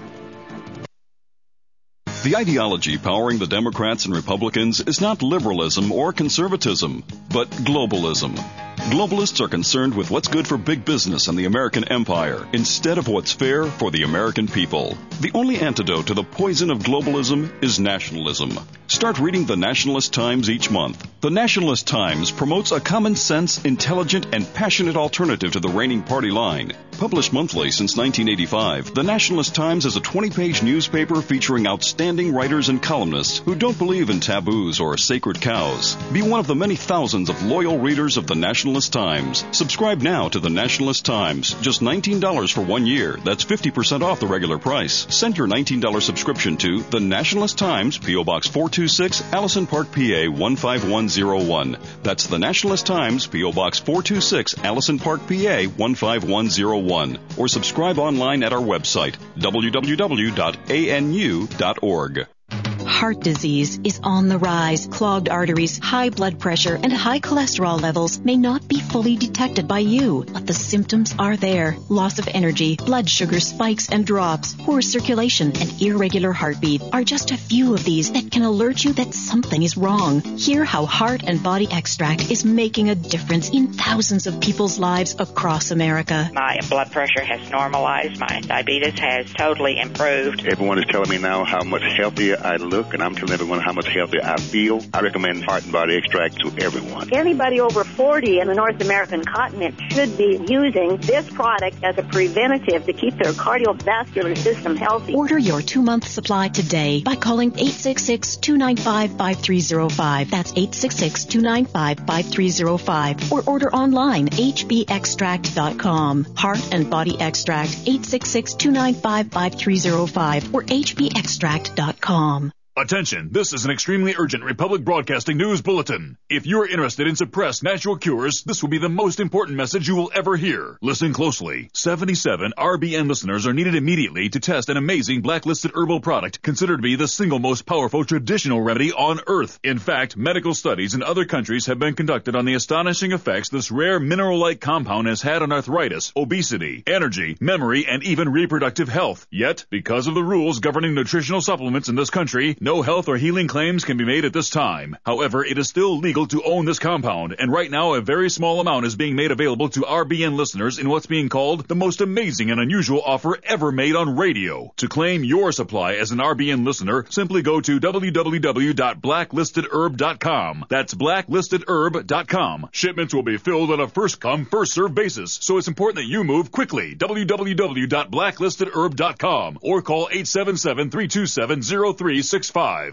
The ideology powering the Democrats and Republicans is not liberalism or conservatism, but globalism. Globalists are concerned with what's good for big business and the American empire instead of what's fair for the American people. The only antidote to the poison of globalism is nationalism. Start reading the Nationalist Times each month. The Nationalist Times promotes a common sense, intelligent, and passionate alternative to the reigning party line. Published monthly since nineteen eighty-five, the Nationalist Times is a twenty-page newspaper featuring outstanding writers and columnists who don't believe in taboos or sacred cows. Be one of the many thousands of loyal readers of the Nationalist Times. Subscribe now to the Nationalist Times. Just nineteen dollars for one year. That's fifty percent off the regular price. Send your nineteen dollars subscription to the Nationalist Times, P O. Box four two six, Allison Park, P A one five one zero one. That's the Nationalist Times, P O. Box four two six, Allison Park, P A one five one zero one. Or subscribe online at our website, w w w dot a n u dot org. Heart disease is on the rise. Clogged arteries, high blood pressure, and high cholesterol levels may not be fully detected by you, but the symptoms are there. Loss of energy, blood sugar spikes and drops, poor circulation, and irregular heartbeat are just a few of these that can alert you that something is wrong. Hear how Heart and Body Extract is making a difference in thousands of people's lives across America. My blood pressure has normalized. My diabetes has totally improved. Everyone is telling me now how much healthier I look, and I'm telling everyone how much healthier I feel. I recommend Heart and Body Extract to everyone. Anybody over forty in the North American continent should be using this product as a preventative to keep their cardiovascular system healthy. Order your two-month supply today by calling eight six six, two nine five, five three zero five. That's eight six six, two nine five, five three zero five. Or order online, h b extract dot com. Heart and Body Extract, eight six six, two nine five, five three zero five or h b extract dot com. Attention, this is an extremely urgent Republic Broadcasting News Bulletin. If you're interested in suppressed natural cures, this will be the most important message you will ever hear. Listen closely. seventy-seven R B N listeners are needed immediately to test an amazing blacklisted herbal product considered to be the single most powerful traditional remedy on Earth. In fact, medical studies in other countries have been conducted on the astonishing effects this rare mineral-like compound has had on arthritis, obesity, energy, memory, and even reproductive health. Yet, because of the rules governing nutritional supplements in this country, no health or healing claims can be made at this time. However, it is still legal to own this compound, and right now a very small amount is being made available to R B N listeners in what's being called the most amazing and unusual offer ever made on radio. To claim your supply as an R B N listener, simply go to w w w dot blacklisted herb dot com. That's blacklisted herb dot com. Shipments will be filled on a first-come, first-served basis, so it's important that you move quickly. w w w dot blacklisted herb dot com or call eight seven seven, three two seven, zero three six five.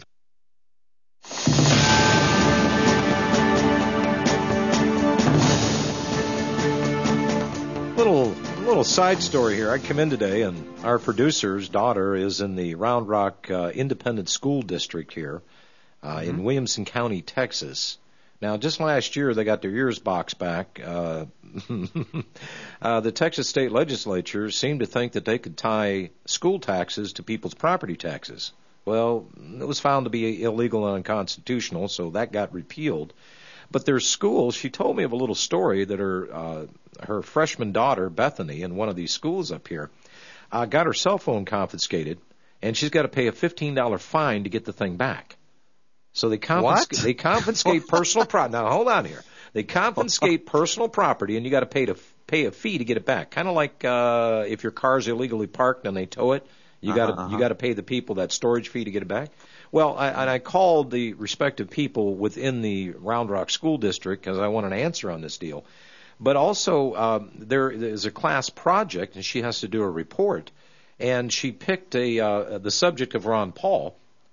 Little little side story here. I come in today, and our producer's daughter is in the Round Rock uh, Independent School District here uh, mm-hmm. in Williamson County, Texas. Now, just last year, they got their ears boxed back. Uh, uh, the Texas State Legislature seemed to think that they could tie school taxes to people's property taxes. Well, it was found to be illegal and unconstitutional, so that got repealed. But there's schools. She told me of a little story that her uh, her freshman daughter, Bethany, in one of these schools up here, uh, got her cell phone confiscated, and she's got to pay a fifteen dollars fine to get the thing back. So they confiscate, they confiscate personal property. Now, hold on here. They confiscate personal property, and you got to pay to pay a fee to get it back. Kind of like uh, if your car's illegally parked and they tow it, you got to Uh-huh. you got to pay the people that storage fee to get it back. Well, I, and I called the respective people within the Round Rock School District because I want an answer on this deal. But also, um, there is a class project, and she has to do a report. And she picked a uh, the subject of Ron Paul.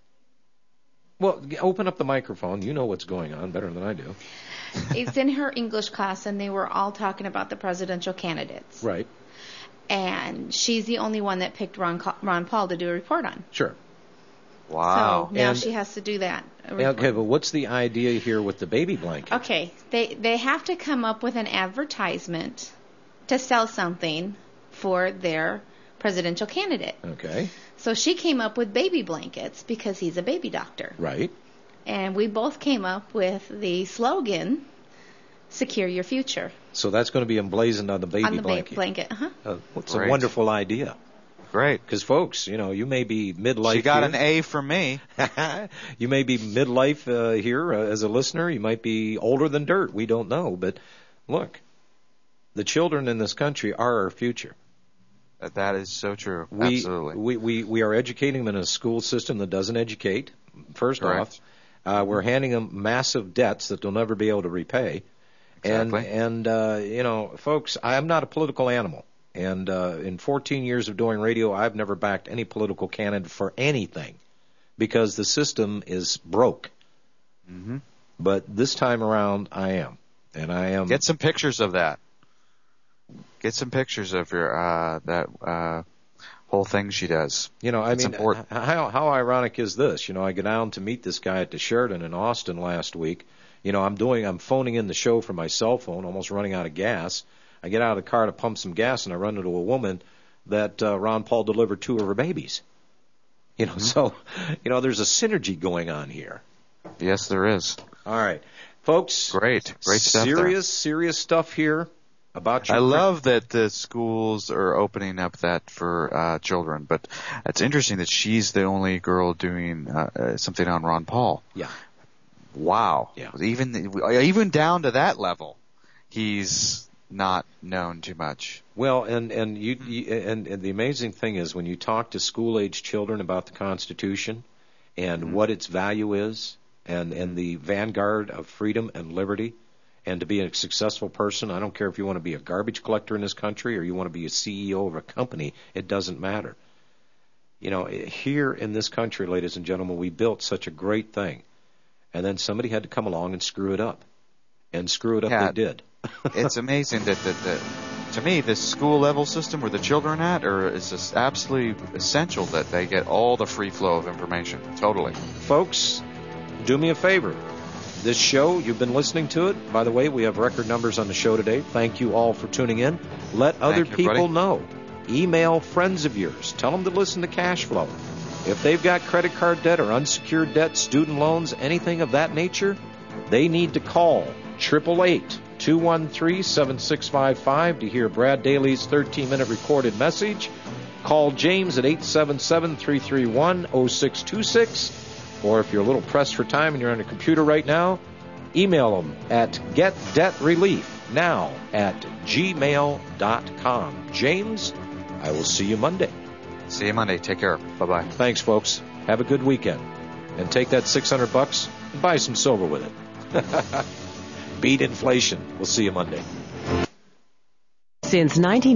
Well, open up the microphone. You know what's going on better than I do. It's in her English class, and they were all talking about the presidential candidates. Right. And she's the only one that picked Ron, Ron Paul to do a report on. Sure. Wow. So now And- she has to do that. a Okay, report. but what's the idea here with the baby blanket? Okay, they they have to come up with an advertisement to sell something for their presidential candidate. Okay. So she came up with baby blankets because he's a baby doctor. Right. And we both came up with the slogan, Secure Your Future. So that's going to be emblazoned on the baby on the blanket. ba- blanket. Uh-huh. Uh, it's a Great. wonderful idea. Great. Because, folks, you know, you may be midlife She got here. an A from me. You may be midlife uh, here uh, as a listener. You might be older than dirt. We don't know. But, look, the children in this country are our future. That is so true. We, Absolutely. We, we, we are educating them in a school system that doesn't educate, first Correct. off. Uh, we're handing them massive debts that they'll never be able to repay. Exactly. And, and uh, you know, folks, I'm not a political animal. And uh, in fourteen years of doing radio, I've never backed any political candidate for anything because the system is broke. Mm-hmm. But this time around, I am. And I am. Get some pictures of that. Get some pictures of your uh, that uh, whole thing she does. You know, I It's mean, important. how how ironic is this? You know, I go down to meet this guy at the Sheraton in Austin last week. You know, I'm doing, I'm phoning in the show from my cell phone, almost running out of gas. I get out of the car to pump some gas, and I run into a woman that uh, Ron Paul delivered two of her babies. You know, Mm-hmm. so, you know, there's a synergy going on here. Yes, there is. All right, folks. Great, great stuff there. Serious, serious stuff here about your. I love that the schools are opening up that for uh, children, but it's interesting that she's the only girl doing uh, uh, something on Ron Paul. Yeah. Wow. Yeah. Even even down to that level, he's not known too much. Well, and and you, you and, and the amazing thing is when you talk to school age children about the Constitution and Mm-hmm. what its value is, and and the vanguard of freedom and liberty, and to be a successful person, I don't care if you want to be a garbage collector in this country or you want to be a C E O of a company, it doesn't matter. You know, here in this country, ladies and gentlemen, we built such a great thing, and then somebody had to come along and screw it up, and screw it up Yeah. they did. It's amazing that, that, that to me, this school level system where the children at are is just absolutely essential that they get all the free flow of information. Totally. Folks, do me a favor. This show, you've been listening to it. By the way, we have record numbers on the show today. Thank you all for tuning in. Let other you, people buddy. know. Email friends of yours. Tell them to listen to Cash Flow. If they've got credit card debt or unsecured debt, student loans, anything of that nature, they need to call eight eight eight, two one three, seven six five five to hear Brad Daly's thirteen-minute recorded message. Call James at eight seven seven, three three one, zero six two six. Or if you're a little pressed for time and you're on a computer right now, email them at getdebtreliefnow at gmail dot com. James, I will see you Monday. See you Monday. Take care. Bye-bye. Thanks, folks. Have a good weekend. And take that six hundred bucks and buy some silver with it. Beat inflation. We'll see you Monday. Since nineteen